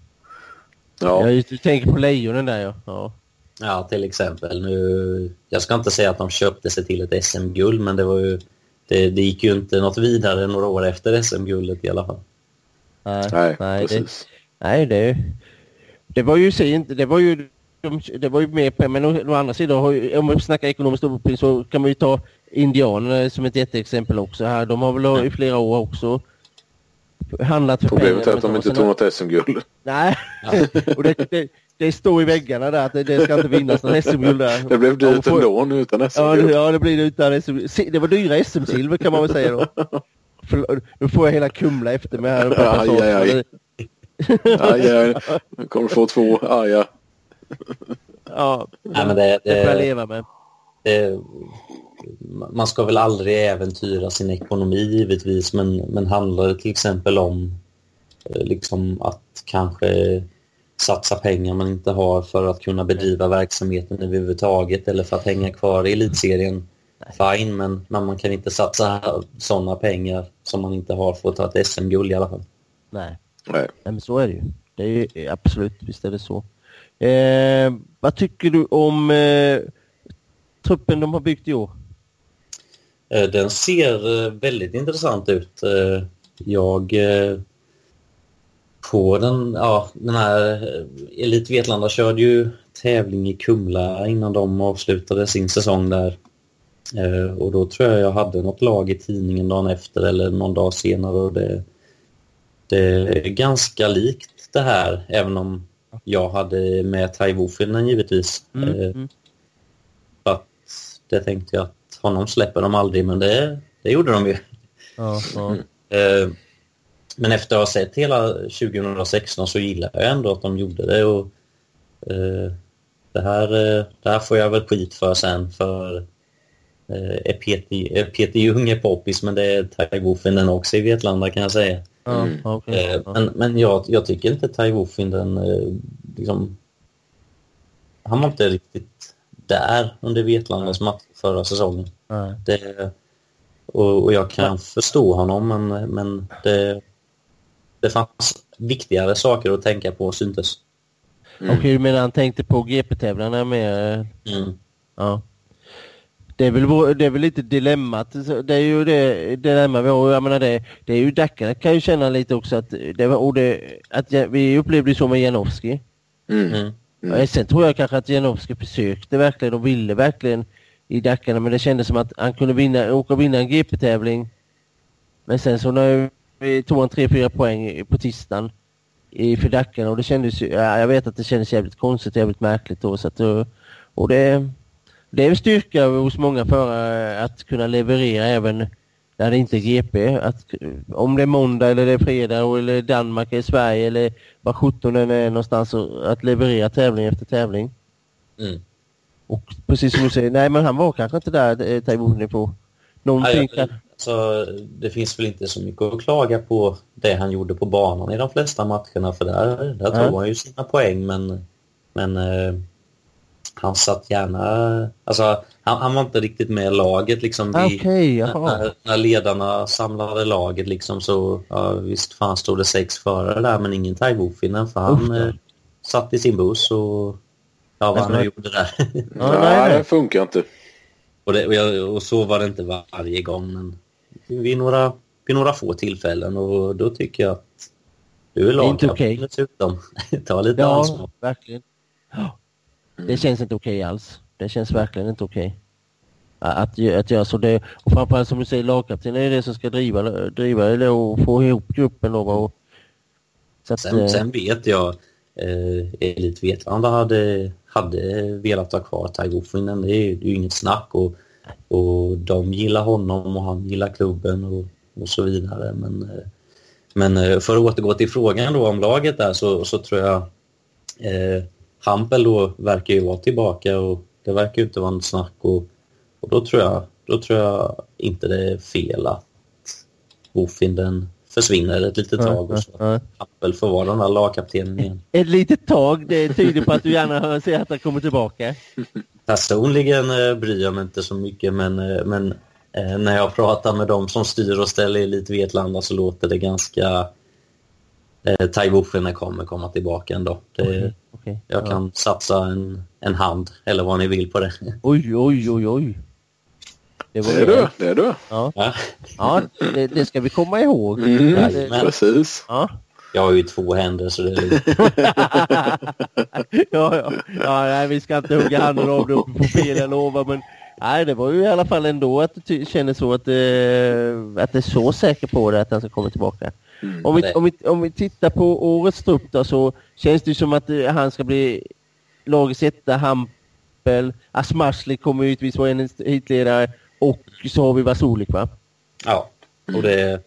Ja. Ja, du tänker på lejonen där, ja. ja. Ja, till exempel. Nu, jag ska inte säga att de köpte sig till ett S M-guld, men det var ju det, det gick ju inte något vidare några år efter S M-guldet i alla fall. Nej, nej, nej precis. Det, nej, det, det var ju inte, det var ju det var ju med på, men å, å andra sidan om vi snackar ekonomiskt uppåt så kan man ju ta indianerna som ett jätteexempel också här. De har väl ja. i flera år också handlat för Problemet pengar. Problemet är att de inte tog något S M-guld. Nej, ja. och det, det, det står i väggarna där att det, det ska inte vinnas någon S M-guld där. Det blev dyrt ändå nu utan S M-guld. Ja, det blir det utan S M-guld. Det var dyra S M-silver kan man väl säga då. För, nu får jag hela Kumla efter mig här. Aj, aj, aj. aj, aj. Nu kommer få två aja. Ja, Nej, men det, det, det får jag leva med. Det, man ska väl aldrig äventyra sin ekonomi givetvis, men, men handlar det till exempel om liksom att kanske satsa pengar man inte har för att kunna bedriva verksamheten överhuvudtaget eller för att hänga kvar i elitserien, fine, men, men man kan inte satsa sådana pengar som man inte har för att ta ett S M-guld i alla fall. Nej. Nej, men så är det ju. Det är ju absolut, visst är det så. Eh, vad tycker du om eh, truppen de har byggt i år? Eh, den ser eh, väldigt intressant ut. Eh, jag eh, på den, ja, den här Elit Vetlanda körde ju tävling i Kumla innan de avslutade sin säsong där. Eh, och då tror jag jag hade något lag i tidningen dagen efter eller någon dag senare, och det, det är ganska likt det här, även om jag hade med Taiwofen givetvis. Mm, eh, mm. För att det tänkte jag att honom släpper de aldrig, men det, det gjorde de ju. Ja, ja. eh, men efter att ha sett hela tjugohundrasexton så gillar jag ändå att de gjorde det. Och, eh, det, här, det här får jag väl skit för sen, för eh, Peter, Peter Jung är poppis, men det är Taiwofen den också i Vetlanda kan jag säga. Mm. Okay. Eh, men men jag, jag tycker inte Taiwofen den eh, liksom, han var inte riktigt där under Vetlandas match förra säsongen. Mm. Det, och, och jag kan mm. förstå honom, men, men det, det fanns viktigare saker att tänka på syntes. Mm. Okej, okay, du menar han tänkte på G P-tävlarna med... Mm. Ja. Det är väl, det är väl lite dilemmat. Det är ju det dilemma vi har. Jag menar det, det är ju Dackarna kan ju känna lite också att det var, och det, att vi upplevde det så med Janowski. Mm. Mm. Mm. Sen tror jag kanske att Janowski försökte verkligen och ville verkligen i Dackarna, men det kändes som att han kunde vinna, åka och vinna en G P-tävling Men sen så när vi tog en tre fyra poäng på tisdagen i Fidackan och det kändes ju, ja, jag vet att det kändes jävligt konstigt, jävligt märkligt då, så att, och det, det är en styrka hos många förare att kunna leverera även när det inte är G P, att om det är måndag eller det är fredag eller Danmark eller Sverige eller var sjutton är någonstans, att leverera tävling efter tävling. Mm. Och precis som du säger, nej men han var kanske inte där Taiwo på någonting. Ja, så det finns väl inte så mycket att klaga på det han gjorde på banan i de flesta matcherna, för där, där tog ja. han ju sina poäng, men, men eh, han satt gärna, alltså han, han var inte riktigt med laget liksom, vi, okay, när, när ledarna samlade laget liksom, så ja, visst fan stod det sex förare där, men ingen Taiwo-finnen, för han eh, satt i sin buss och ja, vad han nu gjorde där. Ja, nej, det funkar inte. Och, det, och, jag, och så var det inte varje gång, men vid några, vid några få tillfällen, och då tycker jag att du är lagkapten okay. dessutom. Ta lite ja, ansvar. Verkligen. Ja, verkligen. Det känns inte okej okay alls. Det känns verkligen inte okej. Okay. Att, att göra så det, och framförallt som du säger, lagkapten är det som ska driva, driva eller och få ihop gruppen då. Och, så att, sen, sen vet jag eh, Elite Vetlanda hade, hade velat ha kvar Taiwo-finnen. Det är ju inget snack, och, och de gillar honom och han gillar klubben och, och så vidare. Men, men för att återgå till frågan då om laget där, så, så tror jag eh, Hampel då verkar ju vara tillbaka, och det verkar ju inte vara något snack, och, och då tror jag då tror jag inte det är fel att Bofinden försvinner ett litet tag, och så Hampel får vara den där lagkaptenen igen. Ett litet tag, det tyder på att du gärna ser att han kommer tillbaka. Personligen eh, bryr jag mig inte så mycket, men, eh, men eh, när jag pratar med dem som styr och ställer i Elite Vetlanda, så låter det ganska eh, Taiwo-finnen kommer komma tillbaka ändå. Det, okay, okay, jag ja. kan satsa en, en hand eller vad ni vill på det. Oj, oj, oj, oj. Det, det är du, det är du. Ja, ja det, det ska vi komma ihåg. Mm, ja, det, precis. Ja. Jag har ju två händer, så det är ja, ja. ja nej, vi ska inte hugga handen av det uppe på fel, jag lovar, men nej, det var ju i alla fall ändå att du känner så att, eh, att det är så säker på det att han ska komma tillbaka. Mm, om, vi, om, vi, om vi tittar på årets trupp då, så känns det som att eh, han ska bli lagets etta, Hampel, Asmarsli kommer utvis vara en hitledare, och så har vi Vasulik, va? Ja, och det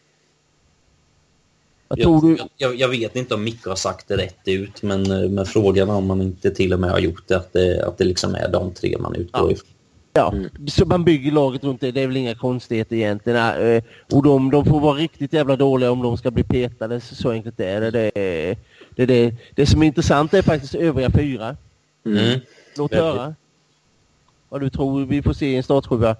jag, tror du... jag, jag vet inte om Micke har sagt det rätt ut, men med frågan om man inte till och med har gjort det, att det, att det liksom är de tre man utgår ja. ifrån. Ja, mm. så man bygger laget runt det, det är väl inga konstigheter egentligen. Och de, de får vara riktigt jävla dåliga om de ska bli petade, så enkelt är det. Det, det, det, det som är intressant är faktiskt övriga fyra. Mm. Låt höra. Vad du tror vi får se i en startsjuva?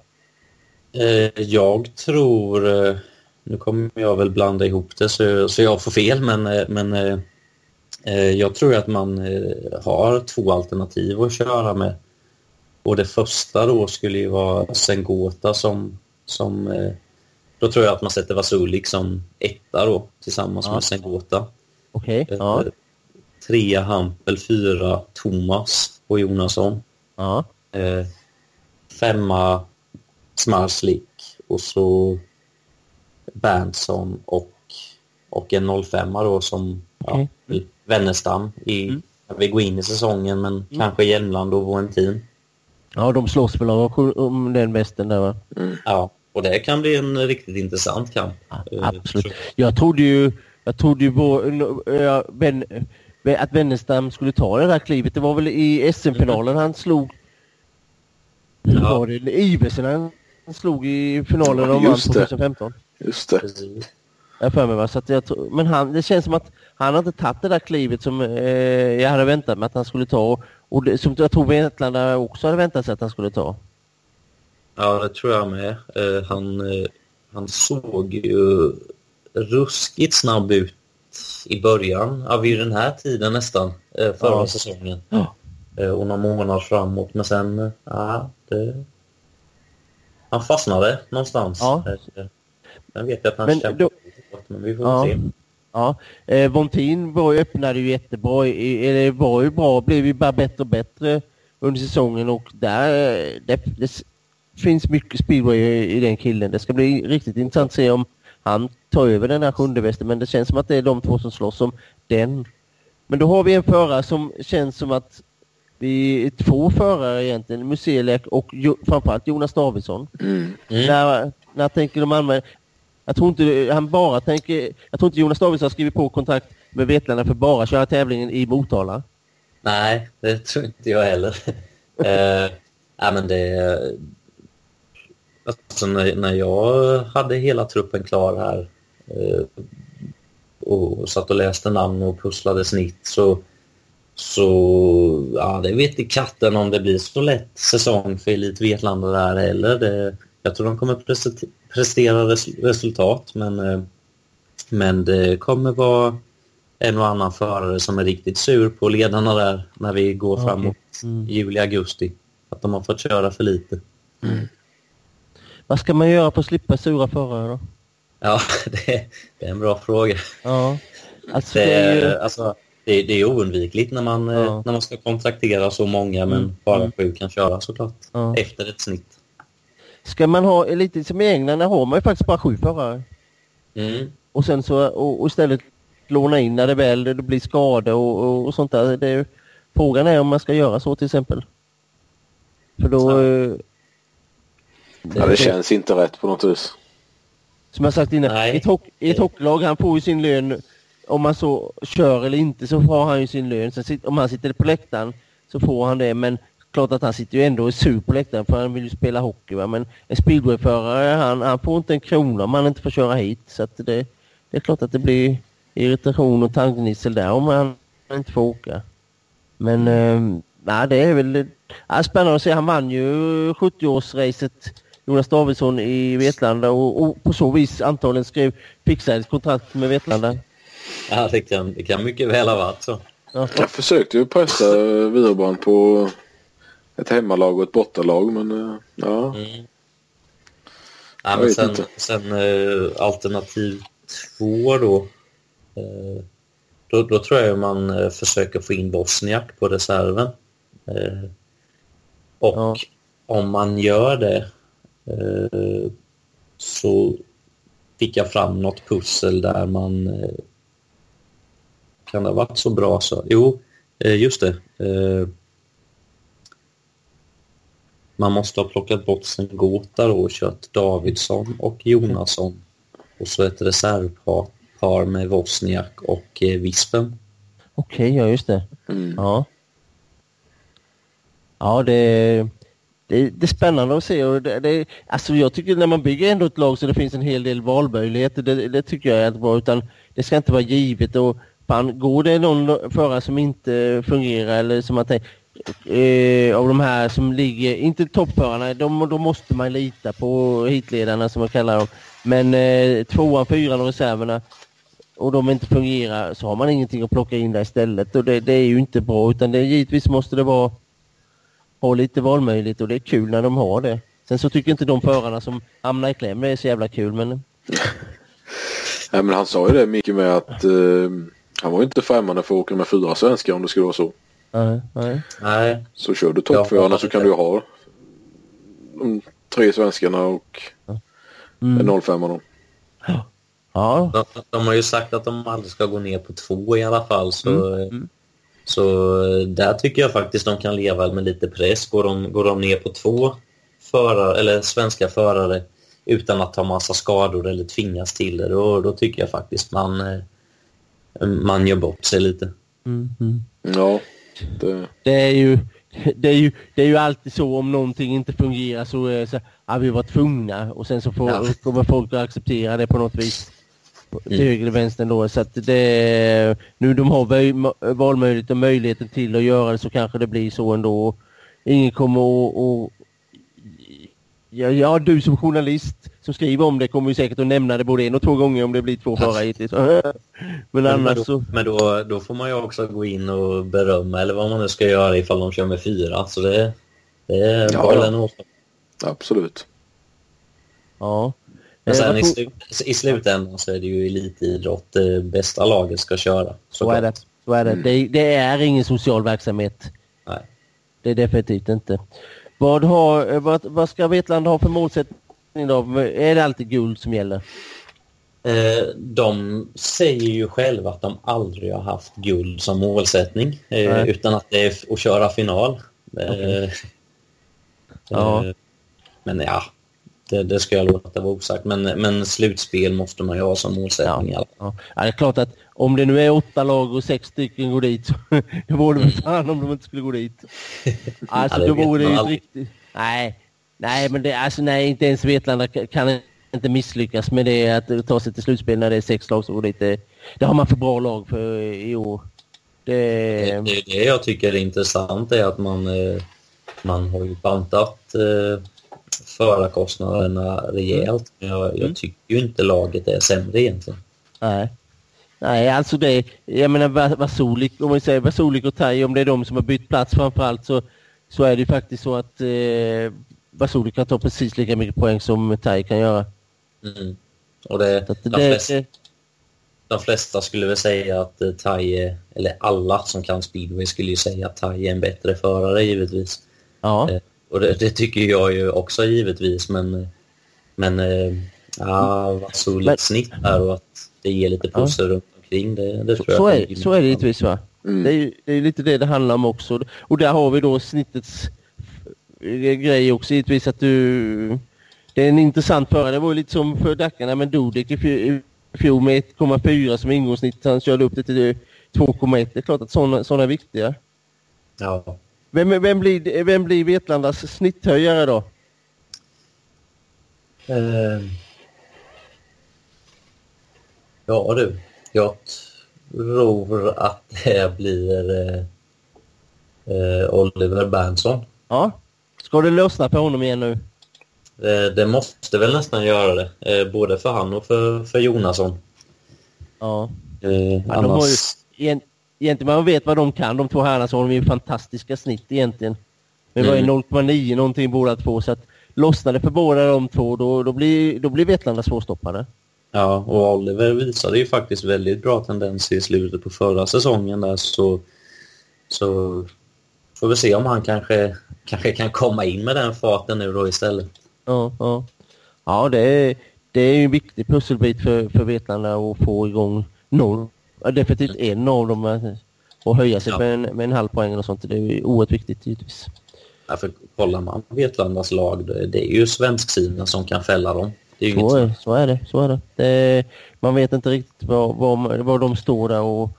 Jag tror, nu kommer jag väl blanda ihop det så, så jag får fel, men, men jag tror att man har två alternativ att köra med. Och det första då skulle ju vara Sengota som, som då tror jag att man sätter Vasulik som etta då tillsammans ja. med Sengota. Okej. Okay. Ja. Trea Hampel, fyra Thomas och Jonasson. Ja. Femma Smarslik och så Berntsson och, och en noll fem då som okay. ja, Wennerstam i, mm. vi går in i säsongen, men mm. kanske Hjälmland och Valentin. Ja, de slåss väl om den västen där, va? Mm. Ja, och det kan bli en riktigt intressant kamp. Ja, absolut. Jag trodde ju, jag trodde ju på, äh, ben, att Wennerstam skulle ta det där klivet. Det var väl i S M-finalen han slog. Ja. Var det Iversen han slog i finalen om han tjugo femton? Just det. Jag för mig, va? Så att jag tror, men han, det känns som att han har inte tagit det där klivet som eh, jag hade väntat mig att han skulle ta. Och det, som jag tror Vetlanda också hade väntat sig att han skulle ta. Ja, det tror jag med. Eh, han, eh, han såg ju ruskigt snabb ut i början av ja, den här tiden nästan, eh, förra ja. säsongen. Ja. Eh, och några månader framåt. Men sen, eh, ja, det... han fastnade någonstans. Ja. Eh, jag vet att han men kämpade då... men vi får ja. se. Ja, eh, Vontin var ju, öppnade ju jättebra, det var ju bra, blev ju bara bättre och bättre under säsongen, och där det, det finns mycket speedway i, i den killen. Det ska bli riktigt intressant att se om han tar över den här sjunde västen, men det känns som att det är de två som slåss om den. Men då har vi en förare som känns som att vi är två förare egentligen, Musielek och jo, framförallt Jonas Davidsson. Mm. Mm. När, när tänker de använda, jag tror inte han bara tänker, jag tror inte Jonas Davidsson har skrivit på kontrakt med Vetlanda för bara köra tävlingen i Motala. Nej, det tror inte jag heller. uh, ja, men det alltså när, när jag hade hela truppen klar här uh, och satt och läste namn och pusslade snitt så så ja, det vet i katten om det blir så lätt säsong för Elit Vetlanda där heller. Det, jag tror de kommer prestera res, resultat men, uh, men det kommer vara en och annan förare som är riktigt sur på ledarna där när vi går okay. framåt mm. juli, augusti. Att de har fått köra för lite. Mm. Vad ska man göra för att slippa sura förare då? Ja, det är, det är en bra fråga. Ja. Alltså, det, är, det, är, alltså, det, det är oundvikligt när man, ja. när man ska kontraktera så många men mm. bara sju kan köra såklart. Ja. Efter ett snitt. Ska man ha lite som i England, där har man ju faktiskt bara sju förare. Mm. Och sen så och, och istället låna in när det väl det blir skador och, och, och sånt där. Det är, frågan är om man ska göra så till exempel. För då... Ja, det, ja, det känns inte rätt på något vis. Som jag sagt innan, i ett, hock, i ett hockeylag han får ju sin lön om man så kör eller inte så får han ju sin lön. Sen sit, om han sitter på läktaren så får han det, men klart att han sitter ju ändå och sur på läktaren för han vill ju spela hockey. Va? Men en speedwayförare han, han får inte en krona om han inte får köra hit. Så att det, det är klart att det blir irritation och tanknissel där om han inte får åka. Men eh, nej, det är väl ja, spännande att se. Han vann ju sjuttio-årsracet Jonas Davidsson i Vetlanda och, och på så vis antagligen skrev fixade ett kontrakt med Vetlanda. Ja, det kan, det kan mycket väl ha varit så. Ja. Jag försökte ju pressa Viderbrand på ett hemmalag och ett bortalag, men ja. Mm. Ja, men sen, sen uh, alternativ två då, uh, då, då tror jag man uh, försöker få in Bosniak på reserven. Uh, och ja. Om man gör det uh, så fick jag fram något pussel där man uh, kan det ha varit så bra så. Jo, uh, just det. Uh, Man måste ha plockat bort sin Gåta då och kört Davidsson och Jonasson. Och så ett reservpar par med Wozniak och eh, Vispen. Okej, okay, ja just det. Mm. Ja, ja det, det, det är spännande att se. Och det, det, alltså jag tycker när man bygger ändå ett lag så det finns en hel del valmöjligheter. Det, det tycker jag är bra. Utan det ska inte vara givet. Och fan, går det någon förare som inte fungerar eller som man tänker... Eh, av de här som ligger, inte toppförarna, de, de måste man lita på hitledarna som man kallar dem, men eh, tvåan, fyran och reserverna och de inte fungerar så har man ingenting att plocka in där istället och det, det är ju inte bra utan det, givetvis måste det vara ha lite valmöjlighet och det är kul när de har det. Sen så tycker inte de förarna som hamnar i kläm det är så jävla kul men... Nej, men han sa ju det mycket med att eh, han var ju inte främmande för att åka med fyra svenskar om det skulle vara så. Nej, nej. nej. Så kör du toppförarna så kan du ha de tre svenskarna och mm. en noll fem då. Ja. De, de har ju sagt att de aldrig ska gå ner på två i alla fall så, mm. så där tycker jag faktiskt de kan leva med lite press. Går de, går de ner på två förare, eller svenska förare utan att ta massa skador eller tvingas till det då, då tycker jag faktiskt man, man gör bort sig lite. Mm. Mm. Ja. Det... Det, är ju, det, är ju, det är ju alltid så om någonting inte fungerar så är det så att vi var tvungna och sen så får, ja. kommer folk att acceptera det på något vis till mm. höger eller vänster då så att det nu de har valmöjlighet och möjligheten till att göra det så kanske det blir så ändå. Ingen kommer att och, ja, ja, du som journalist som skriver om det kommer ju säkert att nämna det både en och två gånger om det blir två förare hittills. Men, men annars så... Men då, då får man ju också gå in och berömma eller vad man nu ska göra ifall de kör med fyra. Så det, det är ja, bara en absolut. Ja. Men sen i, slu, i slutändan så är det ju elitidrott det bästa laget ska köra. Så, så är det. Så är det. Mm. det. Det är ingen social verksamhet. Nej. Det är definitivt inte. Vad, har, vad, vad ska Vetlanda ha för målsättning då? Är det alltid guld som gäller? Eh, de säger ju själva att de aldrig har haft guld som målsättning, eh, utan att det är att köra final. Okay. Eh, ja. eh, men ja, det, det ska jag låta vara osagt. Men, men slutspel måste man ju ha som målsättning. Ja, ja. Ja, det är klart att om det nu är åtta lag och sex stycken går dit, så det vore väl fan om de inte skulle gå dit. Alltså, ja, det vore det ju riktigt... Nej, nej, men det, alltså, nej, inte ens Vetlanda kan inte misslyckas med det att ta sig till slutspel när det är sex lag som går dit. Det, det har man för bra lag för i år. Det, det, det, det jag tycker är intressant är att man, man har ju bantat eh, förarkostnaderna rejält. Men jag, jag tycker ju inte laget är sämre egentligen. Nej. Nej, alltså det, jag menar Vasulik, om vi säger Vasulik och Tai, om det är de som har bytt plats framförallt, så, så är det ju faktiskt så att eh, Vasulik kan ta precis lika mycket poäng som Tai kan göra. Mm. Och det, att de, det, flesta, det, de flesta skulle väl säga att eh, Tai, eller alla som kan speedway skulle ju säga att Tai är en bättre förare givetvis. Ja. Eh, och det, det tycker jag ju också givetvis, men men eh, ja, Vasuliks snitt här och att det ger lite pussel ja. runt omkring det, det tror så, jag. Så är, så är det givetvis, va? Mm. Det, är, det är lite det det handlar om också. Och där har vi då snittets grej också givetvis, att du... Det är en intressant förare. Det var ju lite som för Dackarna, men Dudek i fjol med ett komma fyra som ingångssnitt. Han körde upp det till två komma ett. Det är klart att sådana, sådana är viktiga. Ja. Vem, vem, blir, vem blir Vetlandas snitthöjare då? Uh, ja du, jag tror att det blir uh, uh, Oliver Berntsson. Ja, ska det lösna på honom igen nu? Det, det måste väl nästan göra det. Eh, både för han och för, för Jonasson. Ja. Eh, ja annars... de har ju, egentligen man vet vad de kan. De två herrarna, så har de ju fantastiska snitt egentligen. Men mm. var ju noll komma nio någonting båda två. Så att lossnar det för båda de två, då, då blir, då blir Vetlanda svårstoppade. Ja, och Oliver visade ju faktiskt väldigt bra tendens i slutet på förra säsongen där, så, så får vi se om han kanske, kanske kan komma in med den farten nu då istället. Ja, ja. ja det, är, det är en viktig pusselbit för, för Vetlanda att få igång noll. Definitivt en av dem och höja sig ja. med, en, med en halv poäng och sånt. Det är oerhört viktigt givetvis. Ja, för kollar man Vetlandas lag, det är ju svensksidan som kan fälla dem. Det är ju så, är, så är det, så är det. det man vet inte riktigt var, var, var de står där, och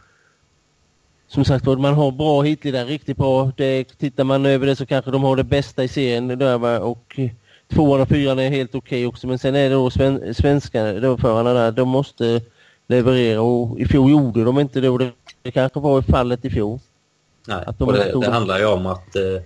som sagt, man har bra hitledare, riktigt bra. Det, tittar man över det så kanske de har det bästa i serien där, och tvåan och fyran är helt okej också. Men sen är det då sven, svenska då förarna där, de måste leverera, och i fjol gjorde de inte det, och det, det kanske var i fallet i fjol. Nej, att de och det, det handlar ju om att eh,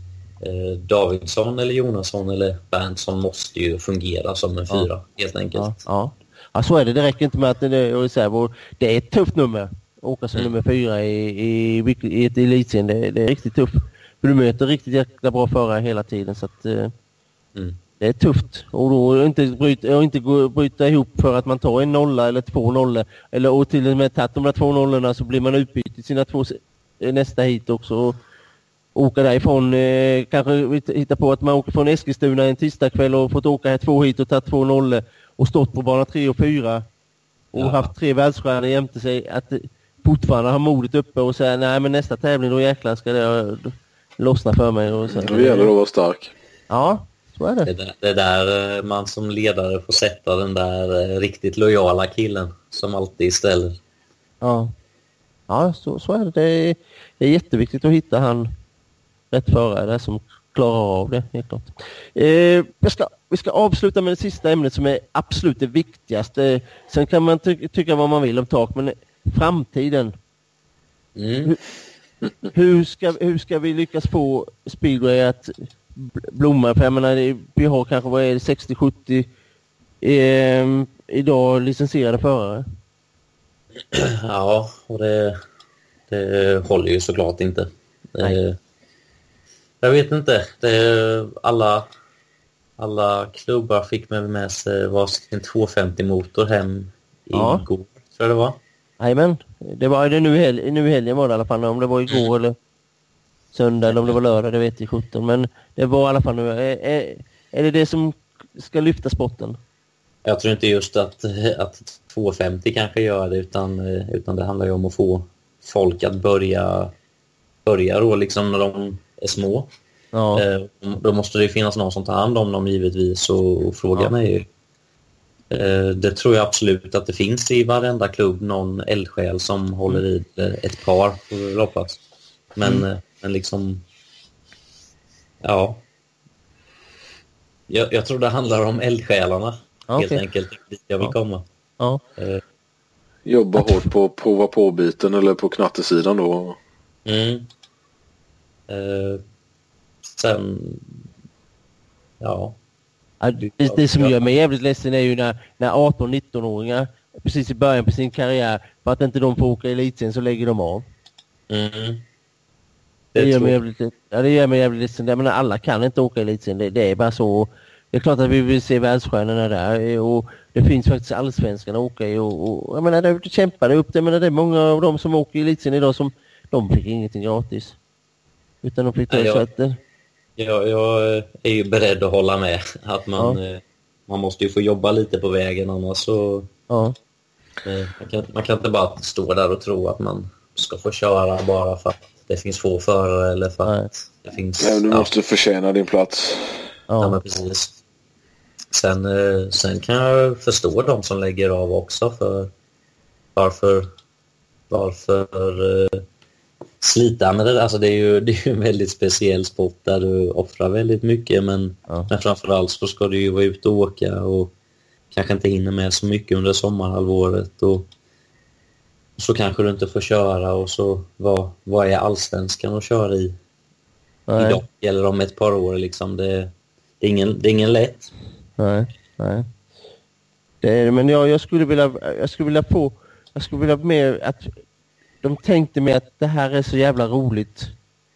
Davidsson eller Jonasson eller Berntsson måste ju fungera som en fyra, ja. helt enkelt. Ja, ja. ja, så är det. Det räcker inte med att det är, det är ett tufft nummer. Åka som mm. nummer fyra i, i, i ett elitsen, det, det är riktigt tufft. För du möter riktigt jäkla bra förare hela tiden, så att eh, mm. det är tufft. Och då inte bryta, inte bryta ihop för att man tar en nolla eller två nollor, eller och till och med tagit de där två nollorna, så blir man utbytt i sina två nästa hit också. Och åka därifrån, eh, kanske hitta på att man åker från Eskilstuna en tisdagkväll och fått åka här två hit och tagit två nollor och stått på bana tre och fyra och ja. haft tre världsstjärnor jämte sig, att fortfarande ha modet uppe och säga nej, men nästa tävling då jäklar ska det lossna för mig. Och så. Då gäller det att vara stark. Ja, så är det. Det där, det där man som ledare får sätta den där riktigt lojala killen som alltid ställer. Ja, ja så, så är det. Det är, det är jätteviktigt att hitta han rätt förare som klarar av det, helt klart. Eh, vi, ska, vi ska avsluta med det sista ämnet som är absolut det viktigaste. Sen kan man ty- tycka vad man vill om tak, men framtiden. Mm. Hur, hur, ska, hur ska vi lyckas få speedway att blomma? För jag menar, vi har kanske vad är det, sextio sjuttio eh, idag licensierade förare. Ja, och det, det håller ju såklart inte. Det, jag vet inte. Det, alla, alla klubbar fick med, med sig varsin tvåhundrafemtio-motor hem ja. igår, tror jag det var. Jajamän, det var det nu, hel- nu i helgen var det i alla fall, om det var igår mm. eller söndag eller om det var lördag, det vet jag sjutton, men det var i alla fall nu. Är, är, är det det som ska lyfta sporten? Jag tror inte just att, att tvåhundrafemtio kanske gör det, utan, utan det handlar ju om att få folk att börja, börja då liksom när de är små. Ja. Eh, då måste det finnas någon som tar hand om dem givetvis, och, och frågan ja. är ju eh, det tror jag absolut att det finns i varenda klubb någon eldsjäl som mm. håller i ett par på loppet. Men, mm. men liksom ja jag, jag tror det handlar om eldsjälarna okay. helt enkelt, dit jag vill ja. komma. Ja. Eh. Jobba hårt på prova på-biten eller på knattesidan då. Mm. Eh. Sen ja. ja det, det som gör mig jävligt ledsen är ju när, när arton-nitton-åringar precis i början på sin karriär, för att inte de får åka elitserien så lägger de av. Mm. Det, det, gör mig jävligt, ja, det gör mig jävligt ledsen. Jag menar, alla kan inte åka elitserien. Det, det är bara så. Det är klart att vi vill se världsstjärnorna där, och det finns faktiskt allsvenskarna att åka i, och, och jag menar, det kämpade upp det, men det är många av dem som åker elitserien idag som de fick ingenting gratis. Utan de fick ta ja, jag, jag, jag är ju beredd att hålla med att man, ja. man måste ju få jobba lite på vägen, annars så ja. man, kan, man kan inte bara stå där och tro att man ska få köra bara för att det finns få förare eller för att Nej. det finns... Ja, du ja. måste förtjäna din plats. Ja, ja men precis. Sen, sen kan jag förstå de som lägger av också, för varför varför slita med det. Alltså det är ju det är ju en väldigt speciell sport där du offrar väldigt mycket, men, ja. men framförallt så ska du ju vara ute och åka och kanske inte hinner med så mycket under sommarhalvåret, och så kanske du inte får köra, och så vad, vad är allsvenskan att köra i Nej. idag eller om ett par år liksom. Det, det, är, ingen, det är ingen lätt. Nej, nej. Det är, men jag, jag skulle vilja jag skulle vilja få jag skulle vilja mer att de tänkte mig att det här är så jävla roligt.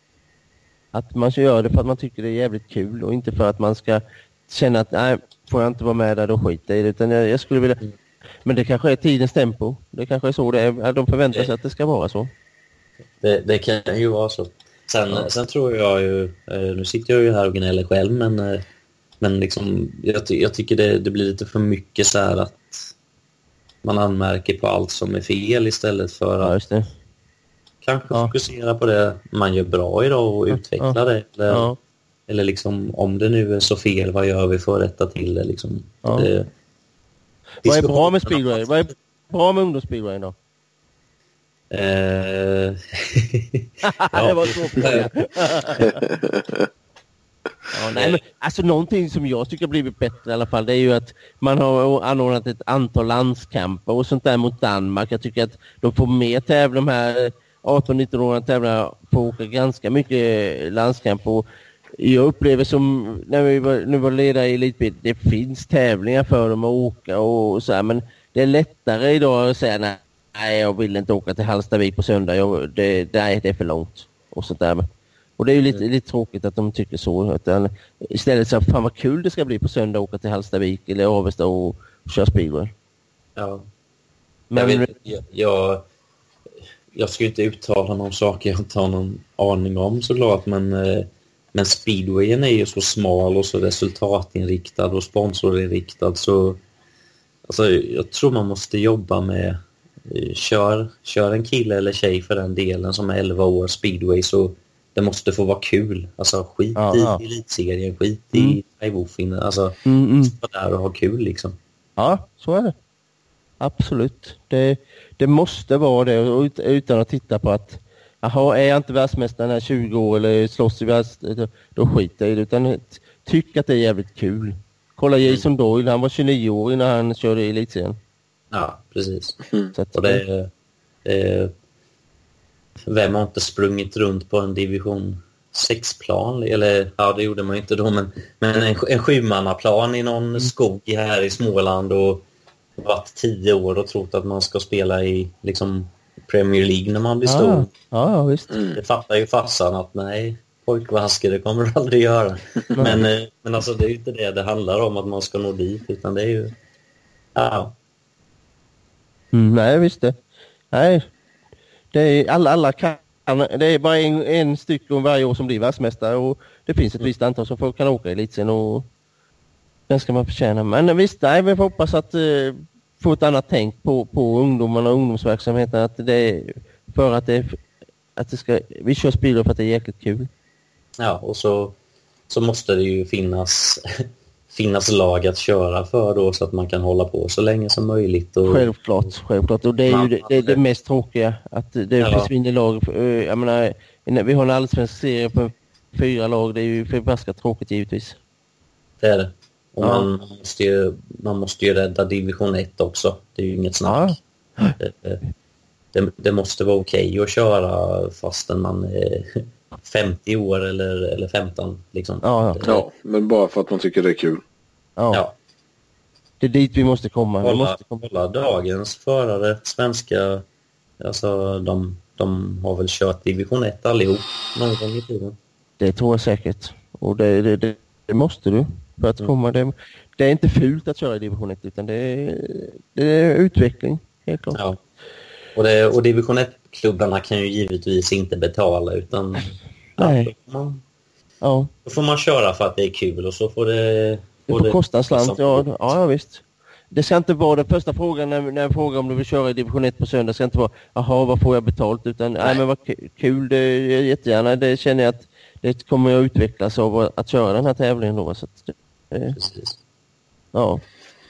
Att man ska göra det för att man tycker det är jävligt kul, och inte för att man ska känna att nej, får jag inte vara med där, då skiter i det. Utan jag, jag skulle vilja... Men det kanske är tidens tempo. Det kanske är så det är. De förväntar sig att det ska vara så. Det, det kan ju vara så. Sen, ja. sen tror jag ju... Nu sitter jag ju här och gnäller själv, men, men liksom, jag, jag tycker det, det blir lite för mycket så här att man anmärker på allt som är fel istället för att ja, just det. kanske ja. fokusera på det man gör bra idag och utveckla ja. det. Eller, ja. eller liksom, om det nu är så fel, vad gör vi för att rätta till det? Liksom. Ja. det vad är bra med speedway? Vad är bra med ungdomsspeedway då? Eh... det var så. Ja, nej, men, alltså någonting som jag tycker har blivit bättre i alla fall, det är ju att man har anordnat ett antal landskamper och sånt där mot Danmark. Jag tycker att de får mer tävla, de här arton-nitton-åringarna tävlar på åka ganska mycket landskamper. Och jag upplever som när vi var, nu var ledare i Elitbil, det finns tävlingar för dem att åka och så här, men det är lättare idag att säga nej, nej jag vill inte åka till Hallstavik på söndag, jag, det, nej, det är för långt och sånt där. Och det är ju lite, mm. lite tråkigt att de tycker så. Utan istället så, fan vad kul det ska bli på söndag att åka till Hallstavik eller Avesta och, och köra speedway. Ja. Men jag, vet, jag, jag, jag ska ju inte uttala någon sak jag inte har någon aning om såklart, men, men speedwayen är ju så smal och så resultatinriktad och sponsorinriktad, så alltså, jag tror man måste jobba med kör, kör en kille eller tjej för den delen som är elva år speedway, så det måste få vara kul. Alltså skit ja, i ja. elitserien, skit mm. i Taiwoofin. Alltså mm, mm. vara där och ha kul liksom. Ja, så är det. Absolut. Det, det måste vara det, ut, utan att titta på att jaha, är jag inte världsmästare när tjugo år eller slåss i världsmästare, då skiter jag i det. Utan tycker att det är jävligt kul. Kolla Jason mm. Doyle, han var tjugonio år när han körde i elitserien. Ja, precis. Mm. Så att, och det är... Det, vem har inte sprungit runt på en division sex-plan? Eller, ja, det gjorde man inte då, men, men en, en sjumannaplan i någon mm. skog här i Småland och varit tio år och trott att man ska spela i liksom Premier League när man blir stor. Ja, ja visst. Mm. Det fattar ju farsan att nej, pojkvasker, det kommer du aldrig göra. men, men alltså det är ju inte det det handlar om, att man ska nå dit, utan det är ju... Ja. Mm, nej, visst det. Nej. Det är alla, alla kan, det är bara en, en styck om varje år som blir världsmästare, och det finns ett visst antal som folk kan åka i elitsen, och Den ska man förtjäna. Men visst, nej, vi får hoppas att uh, få ett annat tänk på, på ungdomarna och ungdomsverksamheten. Att det är för att det, är, att det ska, vi kör speedway för att det är jäkligt kul. Ja, och så, så måste det ju finnas, finnas lag att köra för då så att man kan hålla på så länge som möjligt. Och, självklart, självklart. Och det är ju det, det, det mest tråkiga. Att det ja. försvinner lag. Jag menar, vi har en allsvensk serie på fyra lag. Det är ju förbaskat tråkigt givetvis. Det är det. Och ja. man, måste ju, man måste ju rädda division ett också. Det är ju inget snack. Ja. Det, det, det måste vara okej okay att köra fastän man är femtio år eller, eller femton. Liksom. Ja, ja. ja, men bara för att man tycker det är kul. Ja. ja. Det är dit vi måste komma. Hålla, vi måste komma. hålla dagens förare, svenska, alltså de, de har väl kört division ett allihop någon gång i tiden. Det tror jag säkert. Och det, det, det, det måste du. För att komma det, det är inte fult att köra i division ett utan det är, det är utveckling, helt klart. Ja. Och, det, och division ett-klubbarna kan ju givetvis inte betala utan Nej. Ja, då, får man, ja. då får man köra för att det är kul och så får det... Det får kosta en slant, ja, ja, ja visst. Det ska inte vara den första frågan när, när jag frågar om du vill köra i division ett på söndag. Det ska inte vara, jaha, vad får jag betalt? Utan, nej, nej men vad kul, det är jättegärna. Det känner jag att det kommer att utvecklas av att köra den här tävlingen då. Så att, eh, Precis. Ja.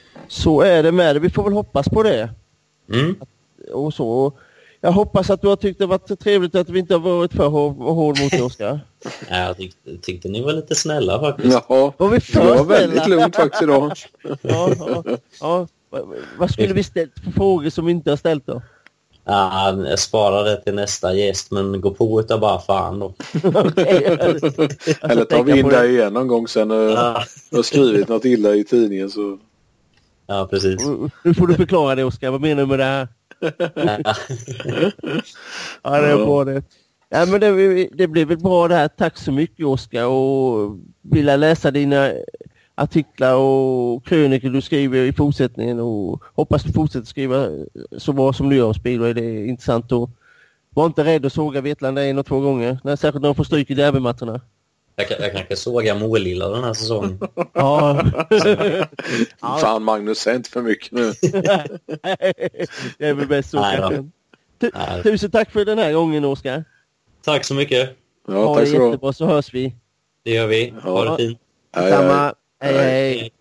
Så är det med det. Vi får väl hoppas på det. Mm. Att, och så. Jag hoppas att du har tyckt det varit trevligt att vi inte har varit för hård mot dig, Oskar. Ja, jag tyckte, tyckte ni var lite snälla faktiskt. Ja, var vi för det var snälla? väldigt lugnt faktiskt idag. ja, ja, ja. Vad skulle vi ställt för frågor som vi inte har ställt då? Ja, jag sparar det till nästa gäst, men gå på utav bara fan då. Okay, alltså, eller tar vi in dig igen någon gång sen och ja. har skrivit något illa i tidningen så... Ja, precis. Nu får du förklara det, Oskar. Vad menar du med det här? Ja, det är bra det. Ja, men det, det blir väl bra det här. Tack så mycket, Oskar. Och vill jag läsa dina artiklar och krönikor du skriver i fortsättningen och hoppas du fortsätter skriva så bra som du gör om speedway. Det är intressant och var inte rädd att såga Vetlanda en och två gånger. När, särskilt när de får stryk i derbymatcherna. Jag, jag kanske såga Målilla den här säsongen. Ja. Fan Magnus, säg inte för mycket nu. Det är väl bäst så. T- tusen tack för den här gången, Oskar. Tack så mycket. Ja, ha tack det så jättebra så hörs vi. Det gör vi. Ha det fint. Samma. Hej, hej.